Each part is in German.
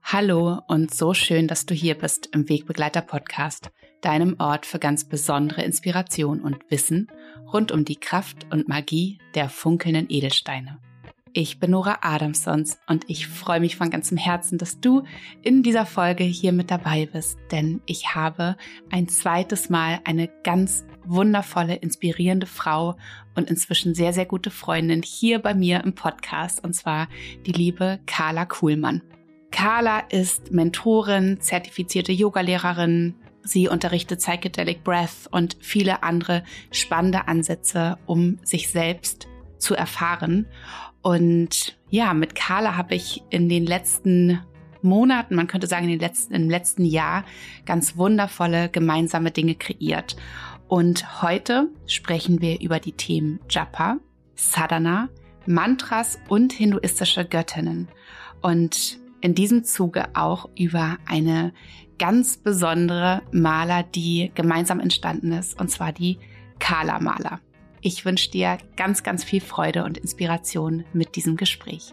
Hallo und so schön, dass du hier bist im Wegbegleiter-Podcast, deinem Ort für ganz besondere Inspiration und Wissen rund um die Kraft und Magie der funkelnden Edelsteine. Ich bin Nora Adamsons und ich freue mich von ganzem Herzen, dass du in dieser Folge hier mit dabei bist, denn ich habe ein zweites Mal eine ganz wundervolle, inspirierende Frau und inzwischen sehr, sehr gute Freundin hier bei mir im Podcast, und zwar die liebe Carla Kuhlmann. Carla ist Mentorin, zertifizierte Yogalehrerin. Sie unterrichtet Psychedelic Breath und viele andere spannende Ansätze, um sich selbst zu erfahren. Und ja, mit Carla habe ich in den letzten Monaten, man könnte sagen im letzten Jahr, ganz wundervolle gemeinsame Dinge kreiert. Und heute sprechen wir über die Themen Japa, Sadhana, Mantras und hinduistische Göttinnen. Und in diesem Zuge auch über eine ganz besondere Mala, die gemeinsam entstanden ist, und zwar die Carla-Mala. Ich wünsche dir ganz, ganz viel Freude und Inspiration mit diesem Gespräch.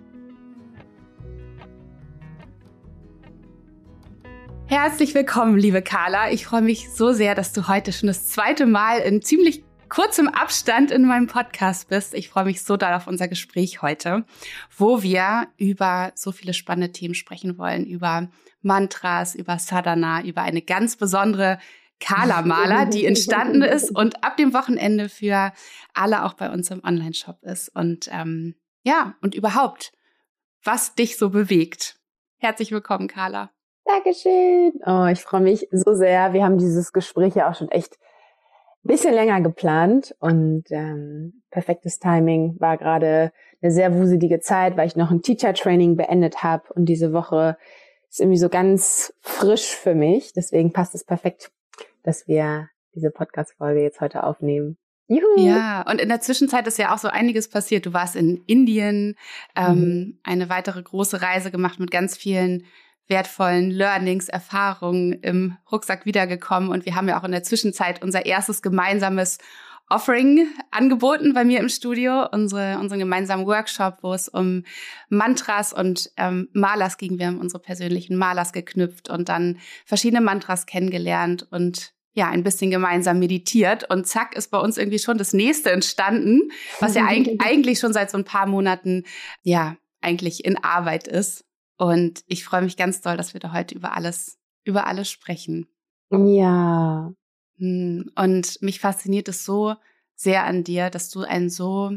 Herzlich willkommen, liebe Carla. Ich freue mich so sehr, dass du heute schon das zweite Mal in ziemlich kurzem Abstand in meinem Podcast bist. Ich freue mich so doll auf unser Gespräch heute, wo wir über so viele spannende Themen sprechen wollen, über Mantras, über Sadhana, über eine ganz besondere Carla-Mala, die entstanden ist und ab dem Wochenende für alle auch bei uns im Online-Shop ist. Und und überhaupt, was dich so bewegt. Herzlich willkommen, Carla. Dankeschön. Oh, ich freue mich so sehr. Wir haben dieses Gespräch ja auch schon echt ein bisschen länger geplant und perfektes Timing. War gerade eine sehr wuselige Zeit, weil ich noch ein Teacher-Training beendet habe und diese Woche ist irgendwie so ganz frisch für mich. Deswegen passt es perfekt, dass wir diese Podcast-Folge jetzt heute aufnehmen. Juhu! Ja, und in der Zwischenzeit ist ja auch so einiges passiert. Du warst in Indien, eine weitere große Reise gemacht mit ganz vielen wertvollen Learnings, Erfahrungen im Rucksack wiedergekommen. Und wir haben ja auch in der Zwischenzeit unser erstes gemeinsames Offering angeboten bei mir im Studio, unseren gemeinsamen Workshop, wo es um Mantras und Malas ging. Wir haben unsere persönlichen Malas geknüpft und dann verschiedene Mantras kennengelernt und ja, ein bisschen gemeinsam meditiert. Und zack, ist bei uns irgendwie schon das nächste entstanden, was ja eigentlich schon seit so ein paar Monaten ja eigentlich in Arbeit ist. Und ich freue mich ganz doll, dass wir da heute über alles sprechen. Ja. Und mich fasziniert es so sehr an dir, dass du ein so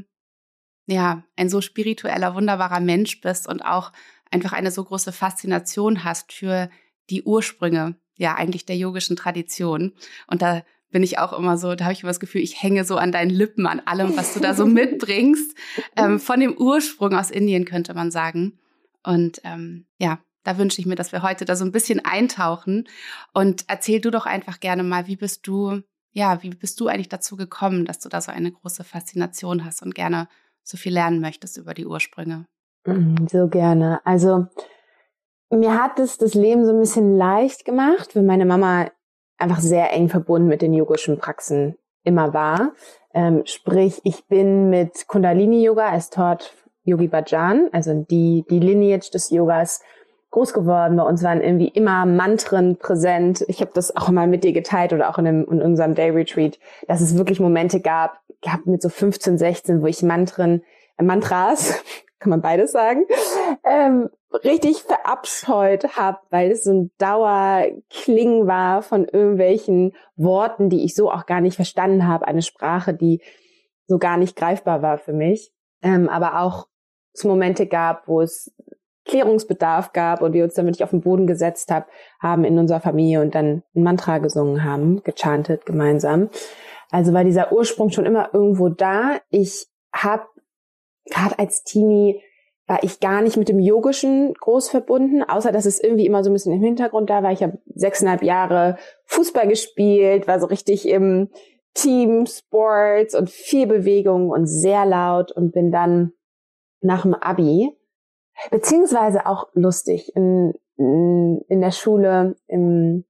spiritueller, wunderbarer Mensch bist und auch einfach eine so große Faszination hast für die Ursprünge, ja, eigentlich der yogischen Tradition. Und da bin ich auch immer so, da habe ich immer das Gefühl, ich hänge so an deinen Lippen, an allem, was du da so mitbringst, von dem Ursprung aus Indien, könnte man sagen. Und da wünsche ich mir, dass wir heute da so ein bisschen eintauchen. Und erzähl du doch einfach gerne mal, wie bist du eigentlich dazu gekommen, dass du da so eine große Faszination hast und gerne so viel lernen möchtest über die Ursprünge? So gerne. Also mir hat es das Leben so ein bisschen leicht gemacht, weil meine Mama einfach sehr eng verbunden mit den yogischen Praxen immer war. Sprich, ich bin mit Kundalini-Yoga, es dort Yogi Bhajan, also die Lineage des Yogas, groß geworden. Bei uns waren irgendwie immer Mantren präsent. Ich habe das auch mal mit dir geteilt oder auch in unserem Day Retreat, dass es wirklich Momente gab mit so 15, 16, wo ich Mantras, kann man beides sagen, richtig verabscheut habe, weil es so ein Dauerklingen war von irgendwelchen Worten, die ich so auch gar nicht verstanden habe. Eine Sprache, die so gar nicht greifbar war für mich. Aber auch es Momente gab, wo es Klärungsbedarf gab und wir uns dann wirklich auf den Boden gesetzt haben in unserer Familie und dann ein Mantra gesungen haben, gechantet gemeinsam. Also war dieser Ursprung schon immer irgendwo da. Ich habe gerade als Teenie war ich gar nicht mit dem Yogischen groß verbunden, außer dass es irgendwie immer so ein bisschen im Hintergrund da war. Ich habe 6,5 Jahre Fußball gespielt, war so richtig im Team, Sports und viel Bewegung und sehr laut und bin dann nach dem Abi, beziehungsweise auch lustig, in der Schule im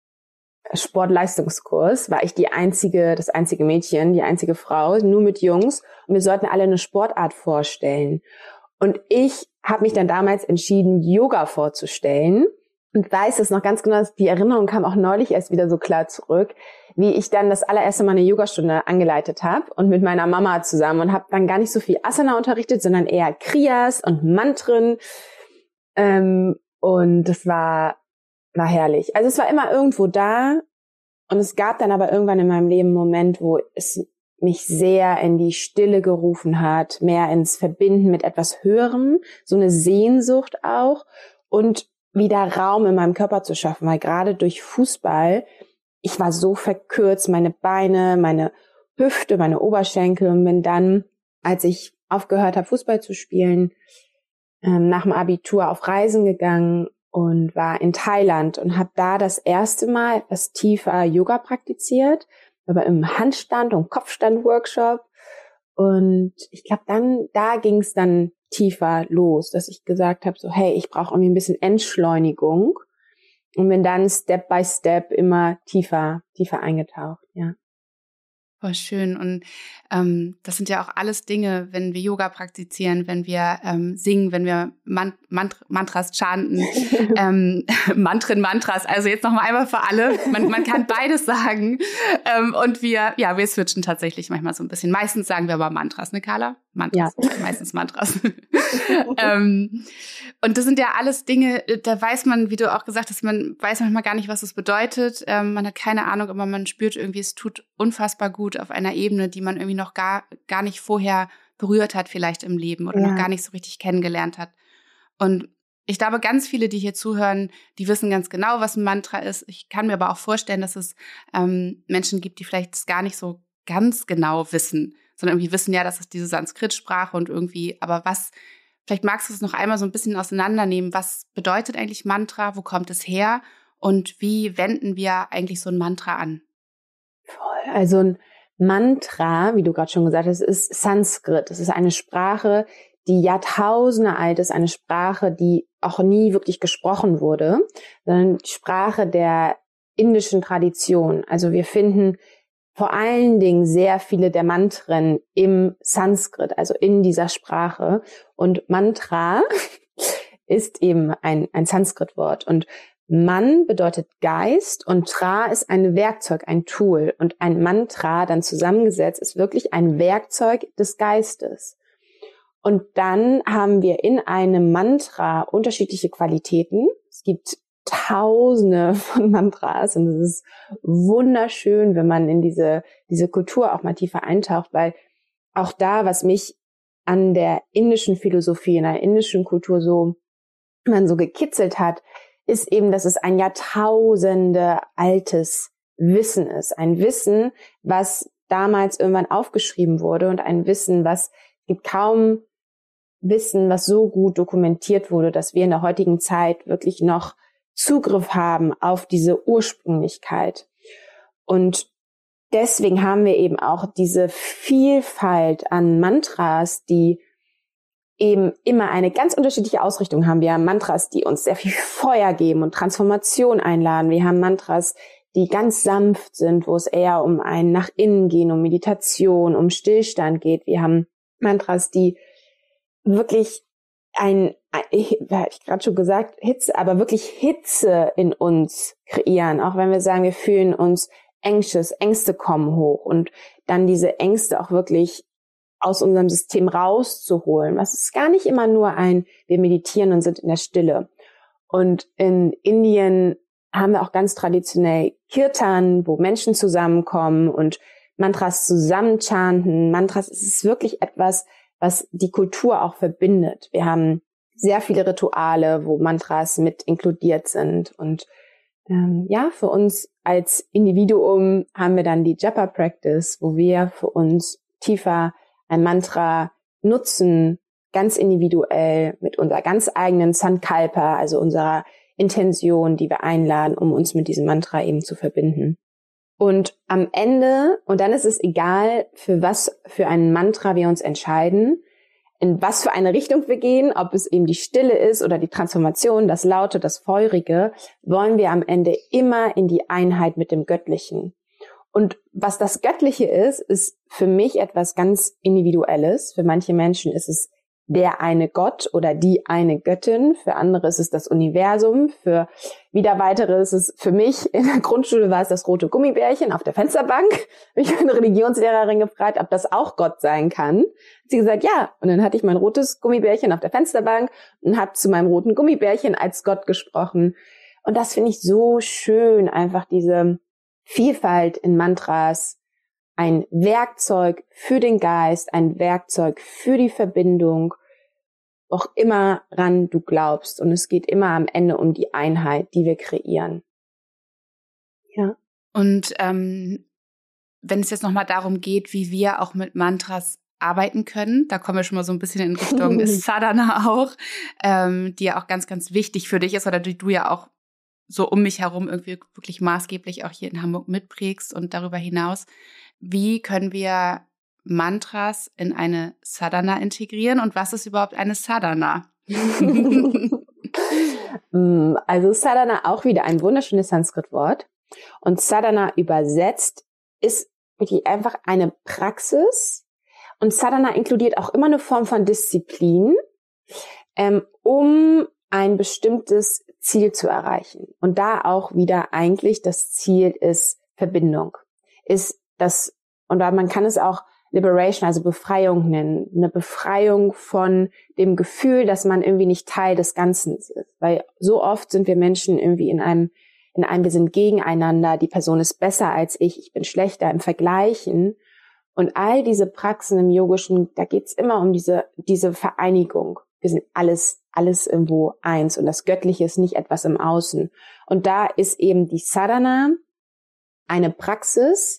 Sportleistungskurs war ich das einzige Mädchen, die einzige Frau, nur mit Jungs und wir sollten alle eine Sportart vorstellen. Und ich habe mich dann damals entschieden, Yoga vorzustellen, Und weiß es noch ganz genau, die Erinnerung kam auch neulich erst wieder so klar zurück, wie ich dann das allererste Mal eine Yogastunde angeleitet habe und mit meiner Mama zusammen und habe dann gar nicht so viel Asana unterrichtet, sondern eher Kriyas und Mantren. Und das war herrlich. Also es war immer irgendwo da und es gab dann aber irgendwann in meinem Leben einen Moment, wo es mich sehr in die Stille gerufen hat, mehr ins Verbinden mit etwas Höherem, so eine Sehnsucht auch und wieder Raum in meinem Körper zu schaffen, weil gerade durch Fußball, ich war so verkürzt, meine Beine, meine Hüfte, meine Oberschenkel und bin dann, als ich aufgehört habe, Fußball zu spielen, nach dem Abitur auf Reisen gegangen und war in Thailand und habe da das erste Mal etwas tiefer Yoga praktiziert, aber im Handstand- und Kopfstand-Workshop. Und ich glaube, da ging es dann tiefer los, dass ich gesagt habe, so hey, ich brauche irgendwie ein bisschen Entschleunigung und bin dann Step by Step immer tiefer eingetaucht, ja. Voll schön. Und das sind ja auch alles Dinge, wenn wir Yoga praktizieren, wenn wir singen, wenn wir Mantras chanten, Mantras, also jetzt noch mal einmal für alle. Man kann beides sagen. Und wir switchen tatsächlich manchmal so ein bisschen. Meistens sagen wir aber Mantras, ne Carla? Mantras, ja. Meistens Mantras. Und das sind ja alles Dinge, da weiß man, wie du auch gesagt hast, man weiß manchmal gar nicht, was es bedeutet. Man hat keine Ahnung, aber man spürt irgendwie, es tut unfassbar gut auf einer Ebene, die man irgendwie noch gar nicht vorher berührt hat vielleicht im Leben oder noch gar nicht so richtig kennengelernt hat. Und ich glaube, ganz viele, die hier zuhören, die wissen ganz genau, was ein Mantra ist. Ich kann mir aber auch vorstellen, dass es Menschen gibt, die vielleicht es gar nicht so ganz genau wissen, sondern irgendwie wissen ja, das ist diese Sanskrit-Sprache und irgendwie, aber vielleicht magst du es noch einmal so ein bisschen auseinandernehmen. Was bedeutet eigentlich Mantra? Wo kommt es her? Und wie wenden wir eigentlich so ein Mantra an? Voll. Also ein Mantra, wie du gerade schon gesagt hast, ist Sanskrit. Es ist eine Sprache, die Jahrtausende alt ist, eine Sprache, die auch nie wirklich gesprochen wurde, sondern die Sprache der indischen Tradition. Also wir finden vor allen Dingen sehr viele der Mantren im Sanskrit, also in dieser Sprache. Und Mantra ist eben ein Sanskrit-Wort. Und Man bedeutet Geist und Tra ist ein Werkzeug, ein Tool. Und ein Mantra dann zusammengesetzt ist wirklich ein Werkzeug des Geistes. Und dann haben wir in einem Mantra unterschiedliche Qualitäten. Es gibt Tausende von Mantras und es ist wunderschön, wenn man in diese Kultur auch mal tiefer eintaucht, weil auch da, was mich an der indischen Philosophie, in der indischen Kultur so gekitzelt hat, ist eben, dass es ein Jahrtausende altes Wissen ist. Ein Wissen, was damals irgendwann aufgeschrieben wurde und ein Wissen, es gibt kaum Wissen, was so gut dokumentiert wurde, dass wir in der heutigen Zeit wirklich noch Zugriff haben auf diese Ursprünglichkeit. Und deswegen haben wir eben auch diese Vielfalt an Mantras, die eben immer eine ganz unterschiedliche Ausrichtung haben. Wir haben Mantras, die uns sehr viel Feuer geben und Transformation einladen. Wir haben Mantras, die ganz sanft sind, wo es eher um ein nach innen gehen, um Meditation, um Stillstand geht. Wir haben Mantras, die wirklich ich gerade schon gesagt, Hitze, aber wirklich Hitze in uns kreieren. Auch wenn wir sagen, wir fühlen uns anxious, Ängste kommen hoch und dann diese Ängste auch wirklich aus unserem System rauszuholen. Was ist gar nicht immer nur wir meditieren und sind in der Stille. Und in Indien haben wir auch ganz traditionell Kirtan, wo Menschen zusammenkommen und Mantras zusammen chanten. Mantras, es ist wirklich etwas, was die Kultur auch verbindet. Wir haben sehr viele Rituale, wo Mantras mit inkludiert sind. Und für uns als Individuum haben wir dann die Japa Practice, wo wir für uns tiefer ein Mantra nutzen, ganz individuell mit unserer ganz eigenen Sankalpa, also unserer Intention, die wir einladen, um uns mit diesem Mantra eben zu verbinden. Und am Ende, und dann ist es egal, für was für ein Mantra wir uns entscheiden, in was für eine Richtung wir gehen, ob es eben die Stille ist oder die Transformation, das Laute, das Feurige, wollen wir am Ende immer in die Einheit mit dem Göttlichen. Und was das Göttliche ist für mich etwas ganz Individuelles. Für manche Menschen ist es der eine Gott oder die eine Göttin. Für andere ist es das Universum. Für wieder weitere ist es, für mich in der Grundschule war es das rote Gummibärchen auf der Fensterbank. Ich habe eine Religionslehrerin gefragt, ob das auch Gott sein kann. Hat sie gesagt, ja. Und dann hatte ich mein rotes Gummibärchen auf der Fensterbank und habe zu meinem roten Gummibärchen als Gott gesprochen. Und das finde ich so schön, einfach diese Vielfalt in Mantras. Ein Werkzeug für den Geist, ein Werkzeug für die Verbindung, auch immer ran du glaubst. Und es geht immer am Ende um die Einheit, die wir kreieren. Ja. Und wenn es jetzt nochmal darum geht, wie wir auch mit Mantras arbeiten können, da kommen wir schon mal so ein bisschen in Richtung Sadhana auch, die ja auch ganz, ganz wichtig für dich ist oder die du ja auch so um mich herum irgendwie wirklich maßgeblich auch hier in Hamburg mitprägst und darüber hinaus. Wie können wir Mantras in eine Sadhana integrieren und was ist überhaupt eine Sadhana? Also Sadhana auch wieder ein wunderschönes Sanskrit-Wort. Und Sadhana übersetzt ist wirklich einfach eine Praxis. Und Sadhana inkludiert auch immer eine Form von Disziplin, um ein bestimmtes Ziel zu erreichen. Und da auch wieder eigentlich das Ziel ist Verbindung. Ist das, und man kann es auch Liberation, also Befreiung nennen. Eine Befreiung von dem Gefühl, dass man irgendwie nicht Teil des Ganzen ist. Weil so oft sind wir Menschen irgendwie in einem, wir sind gegeneinander, die Person ist besser als ich bin schlechter im Vergleichen. Und all diese Praxen im Yogischen, da geht's immer um diese Vereinigung. Wir sind alles irgendwo eins und das Göttliche ist nicht etwas im Außen. Und da ist eben die Sadhana eine Praxis,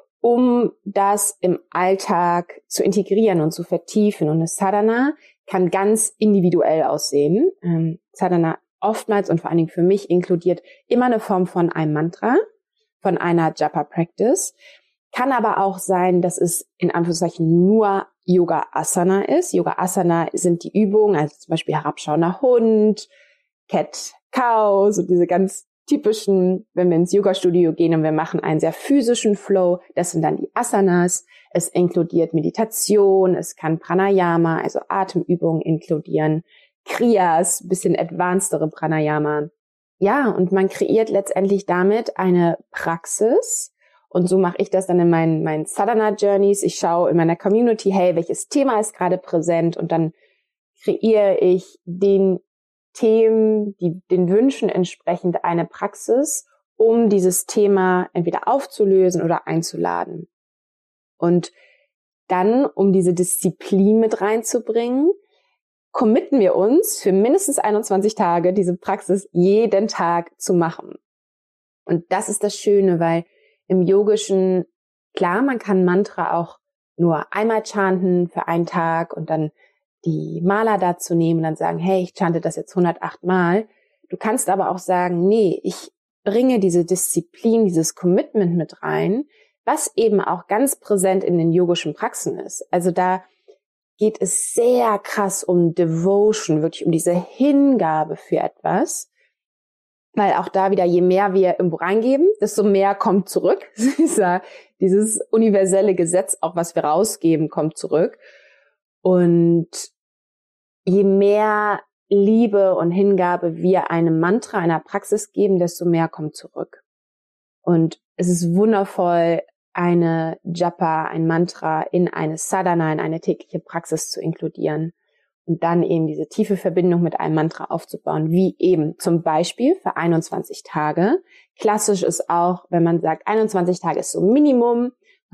um das im Alltag zu integrieren und zu vertiefen. Und eine Sadhana kann ganz individuell aussehen. Sadhana oftmals und vor allen Dingen für mich inkludiert immer eine Form von einem Mantra, von einer Japa-Practice. Kann aber auch sein, dass es in Anführungszeichen nur Yoga Asana ist. Yoga Asana sind die Übungen, also zum Beispiel herabschauender Hund, Cat, Cow, so diese ganz typischen, wenn wir ins Yoga-Studio gehen und wir machen einen sehr physischen Flow, das sind dann die Asanas. Es inkludiert Meditation, es kann Pranayama, also Atemübungen inkludieren, Kriyas, bisschen advancedere Pranayama. Ja, und man kreiert letztendlich damit eine Praxis. Und so mache ich das dann in meinen Sadhana-Journeys. Ich schaue in meiner Community, hey, welches Thema ist gerade präsent? Und dann kreiere ich den Themen, den Wünschen entsprechend eine Praxis, um dieses Thema entweder aufzulösen oder einzuladen. Und dann, um diese Disziplin mit reinzubringen, committen wir uns für mindestens 21 Tage, diese Praxis jeden Tag zu machen. Und das ist das Schöne, weil im Yogischen, klar, man kann Mantra auch nur einmal chanten für einen Tag und dann die Mala dazu nehmen und dann sagen, hey, ich chante das jetzt 108 Mal. Du kannst aber auch sagen, nee, ich bringe diese Disziplin, dieses Commitment mit rein, was eben auch ganz präsent in den yogischen Praxen ist. Also da geht es sehr krass um Devotion, wirklich um diese Hingabe für etwas. Weil auch da wieder, je mehr wir irgendwo reingeben, desto mehr kommt zurück. Dieses universelle Gesetz, auch was wir rausgeben, kommt zurück. Und je mehr Liebe und Hingabe wir einem Mantra, einer Praxis geben, desto mehr kommt zurück. Und es ist wundervoll, eine Japa, ein Mantra in eine Sadhana, in eine tägliche Praxis zu inkludieren. Und dann eben diese tiefe Verbindung mit einem Mantra aufzubauen, wie eben zum Beispiel für 21 Tage. Klassisch ist auch, wenn man sagt, 21 Tage ist so Minimum,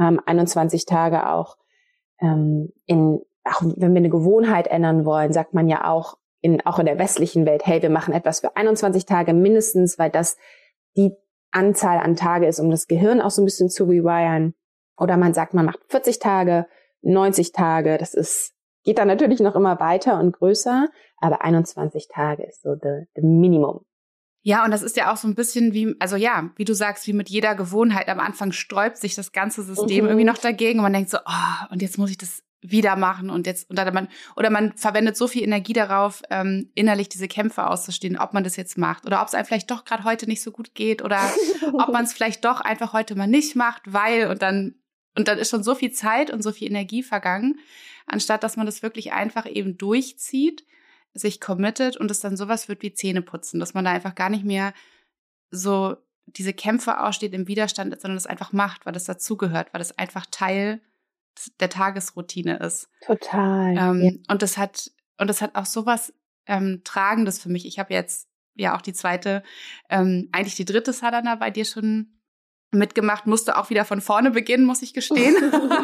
21 Tage auch, auch wenn wir eine Gewohnheit ändern wollen, sagt man ja auch in der westlichen Welt, hey, wir machen etwas für 21 Tage mindestens, weil das die Anzahl an Tage ist, um das Gehirn auch so ein bisschen zu rewiren. Oder man sagt, man macht 40 Tage, 90 Tage, geht dann natürlich noch immer weiter und größer, aber 21 Tage ist so the Minimum. Ja, und das ist ja auch so ein bisschen wie, also ja, wie du sagst, wie mit jeder Gewohnheit. Am Anfang sträubt sich das ganze System irgendwie noch dagegen und man denkt so, oh, und jetzt muss ich das wieder machen und man verwendet so viel Energie darauf, innerlich diese Kämpfe auszustehen, ob man das jetzt macht oder ob es einem vielleicht doch gerade heute nicht so gut geht oder ob man es vielleicht doch einfach heute mal nicht macht, weil und dann Und dann ist schon so viel Zeit und so viel Energie vergangen, anstatt dass man das wirklich einfach eben durchzieht, sich committet und es dann sowas wird wie Zähneputzen, dass man da einfach gar nicht mehr so diese Kämpfe aussteht, im Widerstand ist, sondern das einfach macht, weil das dazugehört, weil das einfach Teil der Tagesroutine ist. Total. Ja. Und das hat auch sowas Tragendes für mich. Ich habe jetzt ja auch die zweite, eigentlich die dritte Sadhana bei dir schon mitgemacht, musste auch wieder von vorne beginnen, muss ich gestehen.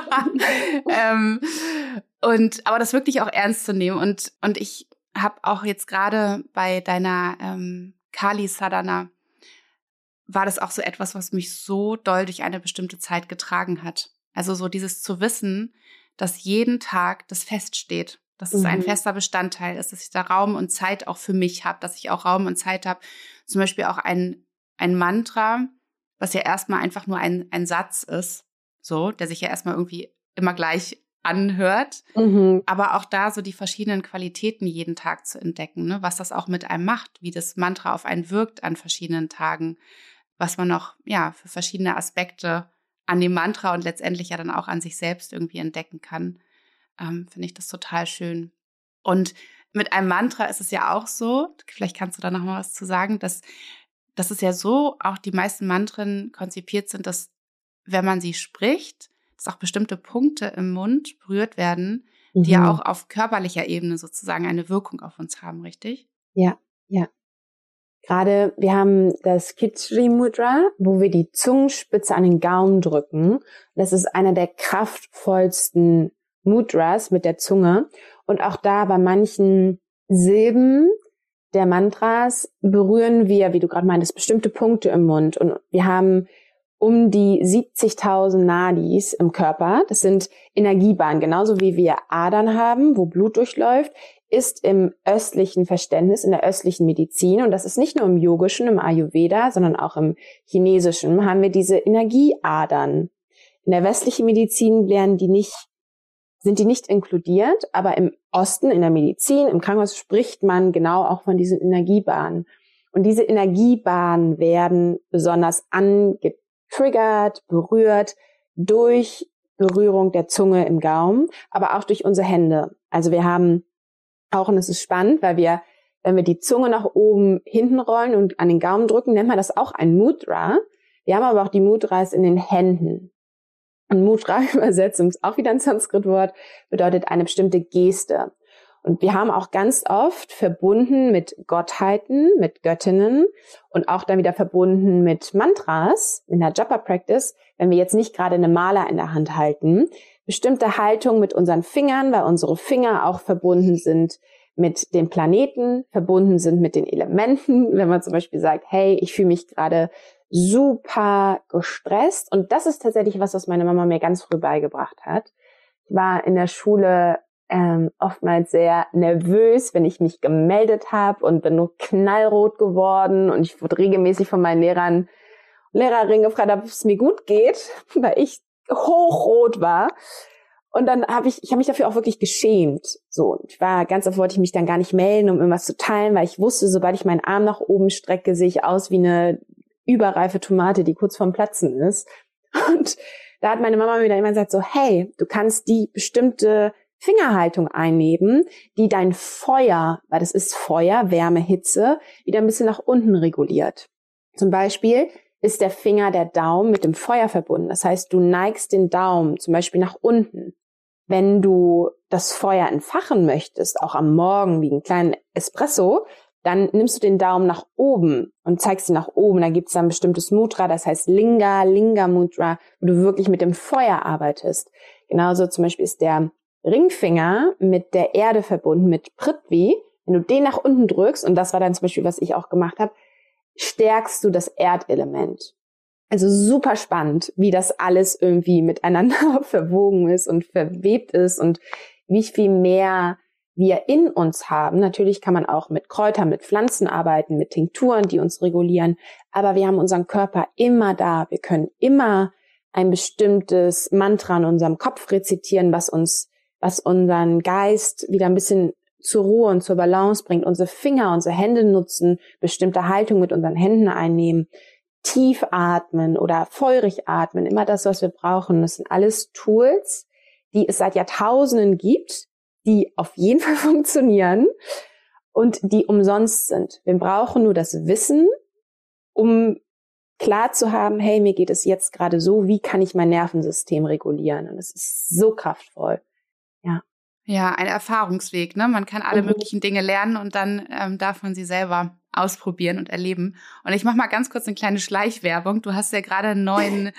Aber das wirklich auch ernst zu nehmen. Und ich habe auch jetzt gerade bei deiner Kali Sadhana war das auch so etwas, was mich so doll durch eine bestimmte Zeit getragen hat. Also so dieses zu wissen, dass jeden Tag das feststeht, dass es ein fester Bestandteil ist, dass ich da Raum und Zeit auch für mich habe, dass ich auch Raum und Zeit habe, zum Beispiel auch ein Mantra, was ja erstmal einfach nur ein Satz ist, so, der sich ja erstmal irgendwie immer gleich anhört, aber auch da so die verschiedenen Qualitäten jeden Tag zu entdecken, ne? Was das auch mit einem macht, wie das Mantra auf einen wirkt an verschiedenen Tagen, was man noch ja für verschiedene Aspekte an dem Mantra und letztendlich ja dann auch an sich selbst irgendwie entdecken kann, finde ich das total schön. Und mit einem Mantra ist es ja auch so, vielleicht kannst du da noch mal was zu sagen, dass es ja so auch die meisten Mantren konzipiert sind, dass wenn man sie spricht, dass auch bestimmte Punkte im Mund berührt werden, die ja auch auf körperlicher Ebene sozusagen eine Wirkung auf uns haben, richtig? Ja, ja. Gerade, wir haben das Khechri Mudra, wo wir die Zungenspitze an den Gaumen drücken. Das ist einer der kraftvollsten Mudras mit der Zunge. Und auch da bei manchen Silben der Mantras berühren wir, wie du gerade meintest, bestimmte Punkte im Mund. Und wir haben um die 70.000 Nadis im Körper. Das sind Energiebahnen, genauso wie wir Adern haben, wo Blut durchläuft, ist im östlichen Verständnis, in der östlichen Medizin, und das ist nicht nur im Yogischen, im Ayurveda, sondern auch im Chinesischen, haben wir diese Energieadern. In der westlichen Medizin sind die nicht inkludiert, aber im Osten, in der Medizin, im Krankenhaus spricht man genau auch von diesen Energiebahnen. Und diese Energiebahnen werden besonders angetriggert, berührt durch Berührung der Zunge im Gaumen, aber auch durch unsere Hände. Also wir haben auch, und es ist spannend, weil wenn wir die Zunge nach oben hinten rollen und an den Gaumen drücken, nennt man das auch ein Mudra. Wir haben aber auch die Mudras in den Händen. Und Mudra übersetzt, und auch wieder ein Sanskrit-Wort, bedeutet eine bestimmte Geste. Und wir haben auch ganz oft verbunden mit Gottheiten, mit Göttinnen und auch dann wieder verbunden mit Mantras in der Japa-Practice, wenn wir jetzt nicht gerade eine Mala in der Hand halten, bestimmte Haltung mit unseren Fingern, weil unsere Finger auch verbunden sind mit den Planeten, verbunden sind mit den Elementen. Wenn man zum Beispiel sagt, hey, ich fühle mich gerade super gestresst. Und das ist tatsächlich was meine Mama mir ganz früh beigebracht hat. Ich war in der Schule oftmals sehr nervös, wenn ich mich gemeldet habe, und bin nur knallrot geworden. Und ich wurde regelmäßig von meinen Lehrerinnen gefragt, ob es mir gut geht, weil ich hochrot war. Und dann habe ich mich dafür auch wirklich geschämt. So, ganz oft wollte ich mich dann gar nicht melden, um irgendwas zu teilen, weil ich wusste, sobald ich meinen Arm nach oben strecke, sehe ich aus wie eine überreife Tomate, die kurz vorm Platzen ist. Und da hat meine Mama mir dann immer gesagt so, hey, du kannst die bestimmte Fingerhaltung einnehmen, die dein Feuer, weil das ist Feuer, Wärme, Hitze, wieder ein bisschen nach unten reguliert. Zum Beispiel ist der Finger, der Daumen, mit dem Feuer verbunden. Das heißt, du neigst den Daumen zum Beispiel nach unten. Wenn du das Feuer entfachen möchtest, auch am Morgen wie einen kleinen Espresso, dann nimmst du den Daumen nach oben und zeigst ihn nach oben. Da gibt es dann ein bestimmtes Mudra, das heißt Linga Mudra, wo du wirklich mit dem Feuer arbeitest. Genauso zum Beispiel ist der Ringfinger mit der Erde verbunden, mit Prithvi. Wenn du den nach unten drückst, und das war dann zum Beispiel, was ich auch gemacht habe, stärkst du das Erdelement. Also super spannend, wie das alles irgendwie miteinander verwoben ist und verwebt ist und wie viel mehr wir in uns haben. Natürlich kann man auch mit Kräutern, mit Pflanzen arbeiten, mit Tinkturen, die uns regulieren, aber wir haben unseren Körper immer da. Wir können immer ein bestimmtes Mantra in unserem Kopf rezitieren, was unseren Geist wieder ein bisschen zur Ruhe und zur Balance bringt. Unsere Finger, unsere Hände nutzen, bestimmte Haltung mit unseren Händen einnehmen, tief atmen oder feurig atmen, immer das, was wir brauchen. Das sind alles Tools, die es seit Jahrtausenden gibt, die auf jeden Fall funktionieren und die umsonst sind. Wir brauchen nur das Wissen, um klar zu haben, hey, mir geht es jetzt gerade so, wie kann ich mein Nervensystem regulieren? Und es ist so kraftvoll. Ja. Ja, ein Erfahrungsweg, ne? Man kann alle möglichen Dinge lernen und dann darf man sie selber ausprobieren und erleben. Und ich mache mal ganz kurz eine kleine Schleichwerbung. Du hast ja gerade einen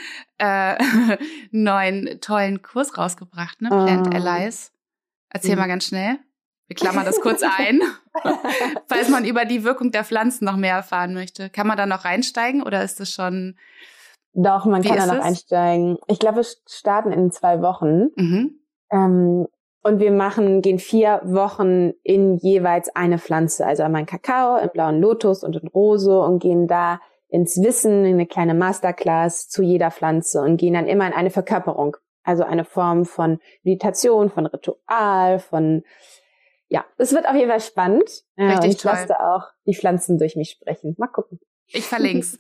neuen tollen Kurs rausgebracht, ne? Plant Allies. Erzähl mal ganz schnell. Wir klammern das kurz ein, falls man über die Wirkung der Pflanzen noch mehr erfahren möchte. Kann man da noch reinsteigen oder ist das schon... Doch, man kann da noch einsteigen. Ich glaube, wir starten in 2 Wochen. Und wir gehen 4 Wochen in jeweils eine Pflanze. Also einmal in Kakao, in blauen Lotus und in Rose und gehen da ins Wissen, in eine kleine Masterclass zu jeder Pflanze und gehen dann immer in eine Verkörperung. Also eine Form von Meditation, von Ritual, ja, es wird auf jeden Fall spannend. Richtig und ich lasse da auch die Pflanzen durch mich sprechen. Mal gucken. Ich verlink's.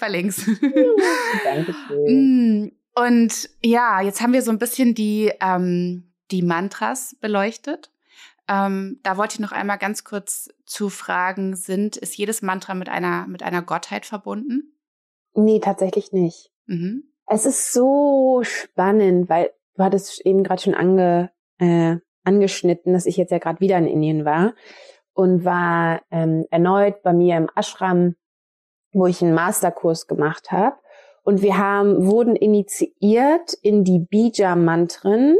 Dankeschön. Und ja, jetzt haben wir so ein bisschen die Mantras beleuchtet. Da wollte ich noch einmal ganz kurz zu fragen, ist jedes Mantra mit einer Gottheit verbunden? Nee, tatsächlich nicht. Es ist so spannend, weil du hattest eben gerade schon angeschnitten, dass ich jetzt ja gerade wieder in Indien war und war erneut bei mir im Ashram, wo ich einen Masterkurs gemacht habe. Und wir wurden initiiert in die Bija-Mantras,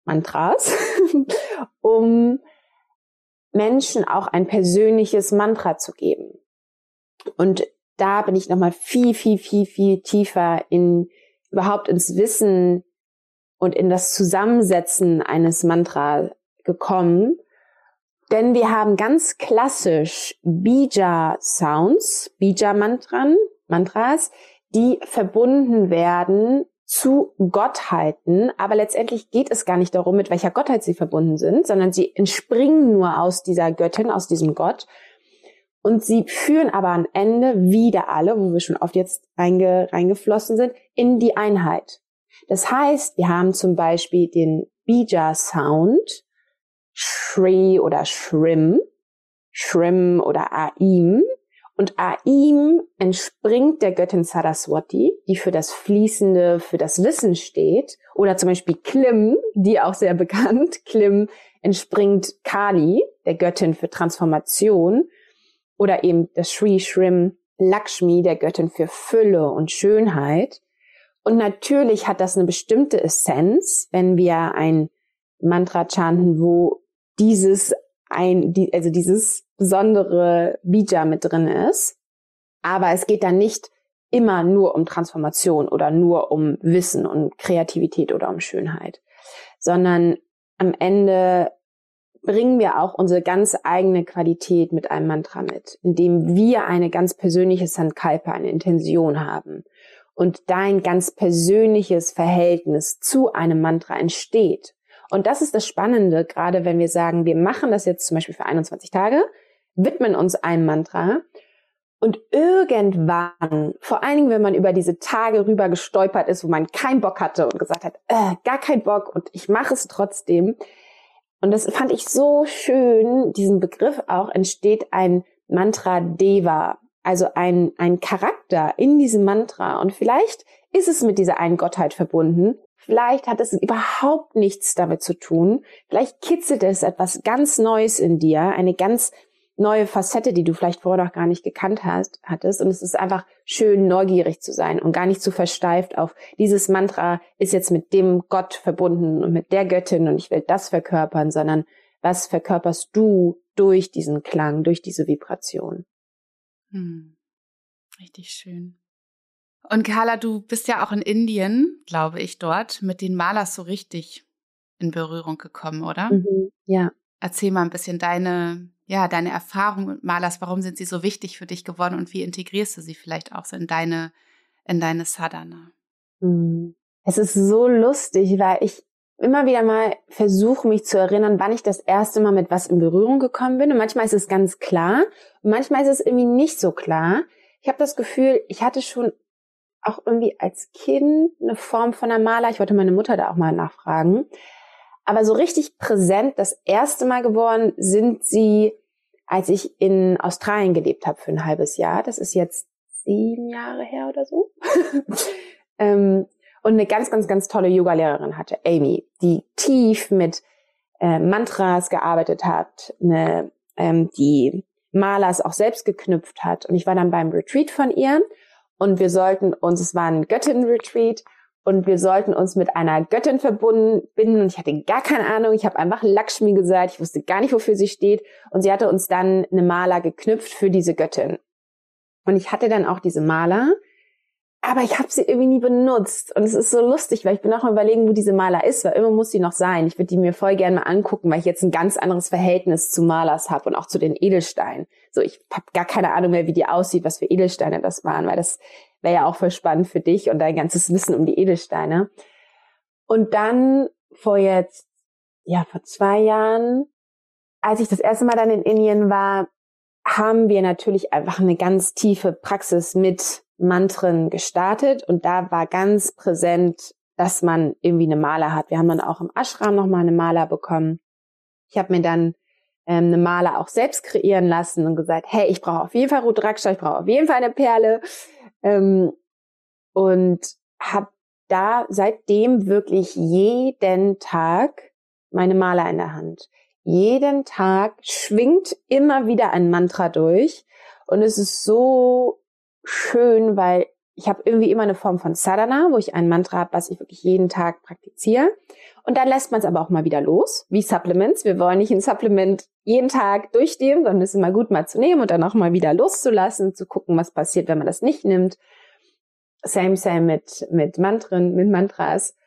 um Menschen auch ein persönliches Mantra zu geben. Und da bin ich nochmal viel, viel, viel, viel tiefer überhaupt ins Wissen und in das Zusammensetzen eines Mantra gekommen. Denn wir haben ganz klassisch Bija-Sounds, Bija-Mantras, die verbunden werden zu Gottheiten, aber letztendlich geht es gar nicht darum, mit welcher Gottheit sie verbunden sind, sondern sie entspringen nur aus dieser Göttin, aus diesem Gott und sie führen aber am Ende wieder alle, wo wir schon oft jetzt reingeflossen sind, in die Einheit. Das heißt, wir haben zum Beispiel den Bija-Sound, Shri oder Shrim oder Aim. Und Aim entspringt der Göttin Saraswati, die für das Fließende, für das Wissen steht. Oder zum Beispiel Klim, die auch sehr bekannt. Klim entspringt Kali, der Göttin für Transformation. Oder eben das Shri Shrim Lakshmi, der Göttin für Fülle und Schönheit. Und natürlich hat das eine bestimmte Essenz, wenn wir ein Mantra chanten, wo dieses besondere Bija mit drin ist. Aber es geht dann nicht immer nur um Transformation oder nur um Wissen und Kreativität oder um Schönheit, sondern am Ende bringen wir auch unsere ganz eigene Qualität mit einem Mantra mit, indem wir eine ganz persönliche Sankalpa, eine Intention haben und dein ganz persönliches Verhältnis zu einem Mantra entsteht. Und das ist das Spannende, gerade wenn wir sagen, wir machen das jetzt zum Beispiel für 21 Tage, widmen uns einem Mantra und irgendwann, vor allen Dingen, wenn man über diese Tage rüber gestolpert ist, wo man keinen Bock hatte und gesagt hat, gar keinen Bock und ich mache es trotzdem. Und das fand ich so schön, diesen Begriff auch, entsteht ein Mantra Deva, also ein Charakter in diesem Mantra. Und vielleicht ist es mit dieser einen Gottheit verbunden. Vielleicht hat es überhaupt nichts damit zu tun. Vielleicht kitzelt es etwas ganz Neues in dir, eine ganz neue Facette, die du vielleicht vorher noch gar nicht gekannt hattest. Und es ist einfach schön, neugierig zu sein und gar nicht zu versteift auf dieses Mantra ist jetzt mit dem Gott verbunden und mit der Göttin und ich will das verkörpern, sondern was verkörperst du durch diesen Klang, durch diese Vibration? Richtig schön. Und Carla, du bist ja auch in Indien, glaube ich, dort mit den Malas so richtig in Berührung gekommen, oder? Ja. Erzähl mal ein bisschen deine Erfahrung mit Malas. Warum sind sie so wichtig für dich geworden und wie integrierst du sie vielleicht auch so in deine Sadhana? Es ist so lustig, weil ich immer wieder mal versuche, mich zu erinnern, wann ich das erste Mal mit was in Berührung gekommen bin. Und manchmal ist es ganz klar und manchmal ist es irgendwie nicht so klar. Ich habe das Gefühl, ich hatte schon auch irgendwie als Kind eine Form von einer Mala. Ich wollte meine Mutter da auch mal nachfragen. Aber so richtig präsent das erste Mal geworden sind sie, als ich in Australien gelebt habe für ein halbes Jahr. Das ist jetzt 7 Jahre her oder so. Und eine ganz, ganz, ganz tolle Yoga-Lehrerin hatte, Amy, die tief mit Mantras gearbeitet hat, die Malas auch selbst geknüpft hat. Und ich war dann beim Retreat von ihr und es war ein Göttin-Retreat und wir sollten uns mit einer Göttin verbinden und ich hatte gar keine Ahnung. Ich habe einfach Lakshmi gesagt, ich wusste gar nicht, wofür sie steht und sie hatte uns dann eine Mala geknüpft für diese Göttin. Und ich hatte dann auch diese Mala, aber ich habe sie irgendwie nie benutzt. Und es ist so lustig, weil ich bin auch mal überlegen, wo diese Mala ist, weil immer muss sie noch sein. Ich würde die mir voll gerne mal angucken, weil ich jetzt ein ganz anderes Verhältnis zu Malas habe und auch zu den Edelsteinen. So, ich habe gar keine Ahnung mehr, wie die aussieht, was für Edelsteine das waren, weil das wäre ja auch voll spannend für dich und dein ganzes Wissen um die Edelsteine. Und dann vor 2 Jahren, als ich das erste Mal dann in Indien war, haben wir natürlich einfach eine ganz tiefe Praxis mit Mantren gestartet und da war ganz präsent, dass man irgendwie eine Mala hat. Wir haben dann auch im Ashram nochmal eine Mala bekommen. Ich habe mir dann eine Mala auch selbst kreieren lassen und gesagt, hey, ich brauche auf jeden Fall Rudraksha, ich brauche auf jeden Fall eine Perle und habe da seitdem wirklich jeden Tag meine Mala in der Hand. Jeden Tag schwingt immer wieder ein Mantra durch und es ist so schön, weil ich habe irgendwie immer eine Form von Sadhana, wo ich ein Mantra habe, was ich wirklich jeden Tag praktiziere. Und dann lässt man es aber auch mal wieder los, wie Supplements. Wir wollen nicht ein Supplement jeden Tag durchnehmen, sondern es ist immer gut mal zu nehmen und dann auch mal wieder loszulassen, zu gucken, was passiert, wenn man das nicht nimmt. Same mit Mantras.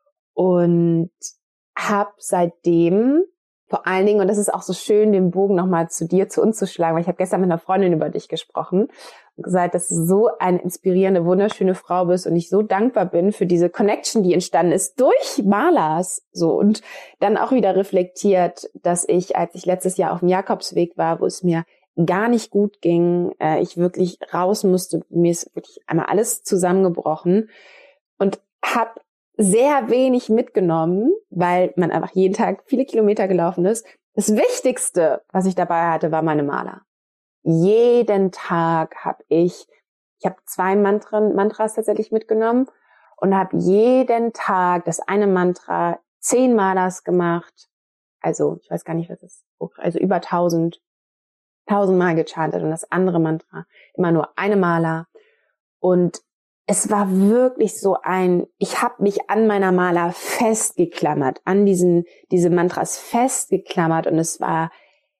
Und habe seitdem vor allen Dingen, und das ist auch so schön, den Bogen nochmal zu uns zu schlagen, weil ich habe gestern mit einer Freundin über dich gesprochen und gesagt, dass du so eine inspirierende, wunderschöne Frau bist und ich so dankbar bin für diese Connection, die entstanden ist durch Malas. So und dann auch wieder reflektiert, dass als ich letztes Jahr auf dem Jakobsweg war, wo es mir gar nicht gut ging, ich wirklich raus musste, mir ist wirklich einmal alles zusammengebrochen und habe sehr wenig mitgenommen, weil man einfach jeden Tag viele Kilometer gelaufen ist. Das Wichtigste, was ich dabei hatte, war meine Mala. Jeden Tag habe ich 2 Mantras tatsächlich mitgenommen und habe jeden Tag das eine Mantra 10 Malas gemacht. Also ich weiß gar nicht, was das ist. Also über 1000 Mal gechantet und das andere Mantra immer nur eine Mala. Und es war wirklich so ich habe mich an meiner Mala festgeklammert, an diese Mantras festgeklammert und es war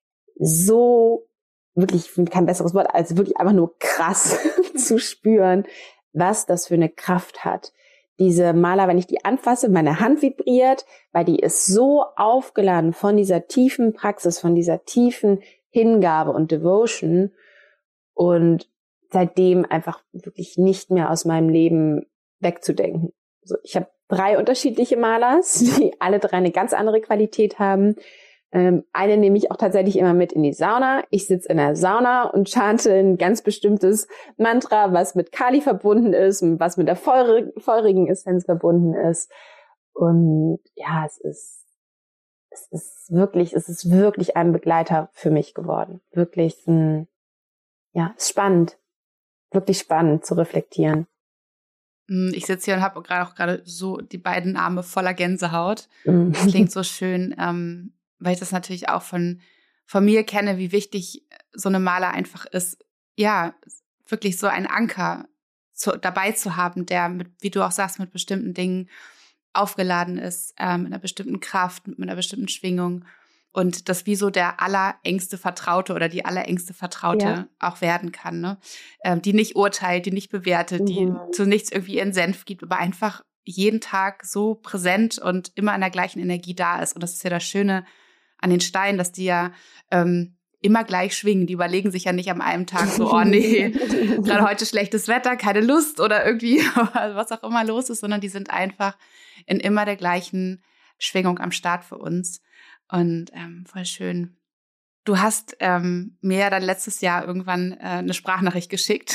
so, wirklich kein besseres Wort, als wirklich einfach nur krass zu spüren, was das für eine Kraft hat. Diese Mala, wenn ich die anfasse, meine Hand vibriert, weil die ist so aufgeladen von dieser tiefen Praxis, von dieser tiefen Hingabe und Devotion und seitdem einfach wirklich nicht mehr aus meinem Leben wegzudenken. Also ich habe 3 unterschiedliche Malas, die alle 3 eine ganz andere Qualität haben. Eine nehme ich auch tatsächlich immer mit in die Sauna. Ich sitze in der Sauna und chante ein ganz bestimmtes Mantra, was mit Kali verbunden ist und was mit der feurigen Essenz verbunden ist. Und ja, es ist wirklich ein Begleiter für mich geworden. Wirklich, ist spannend. Wirklich spannend zu reflektieren. Ich sitze hier und habe gerade so die beiden Arme voller Gänsehaut. Das klingt so schön, weil ich das natürlich auch von mir kenne, wie wichtig so eine Mala einfach ist. Ja, wirklich so ein Anker dabei zu haben, der, wie du auch sagst, mit bestimmten Dingen aufgeladen ist, mit einer bestimmten Kraft, mit einer bestimmten Schwingung. Und das wie so der allerengste Vertraute oder die allerengste Vertraute auch werden kann, ne? Die nicht urteilt, die nicht bewertet, die zu nichts irgendwie ihren Senf gibt, aber einfach jeden Tag so präsent und immer in der gleichen Energie da ist. Und das ist ja das Schöne an den Steinen, dass die ja immer gleich schwingen. Die überlegen sich ja nicht am einem Tag so, oh nee, gerade heute schlechtes Wetter, keine Lust oder irgendwie was auch immer los ist, sondern die sind einfach in immer der gleichen Schwingung am Start für uns. Und voll schön. Du hast mir ja dann letztes Jahr irgendwann eine Sprachnachricht geschickt.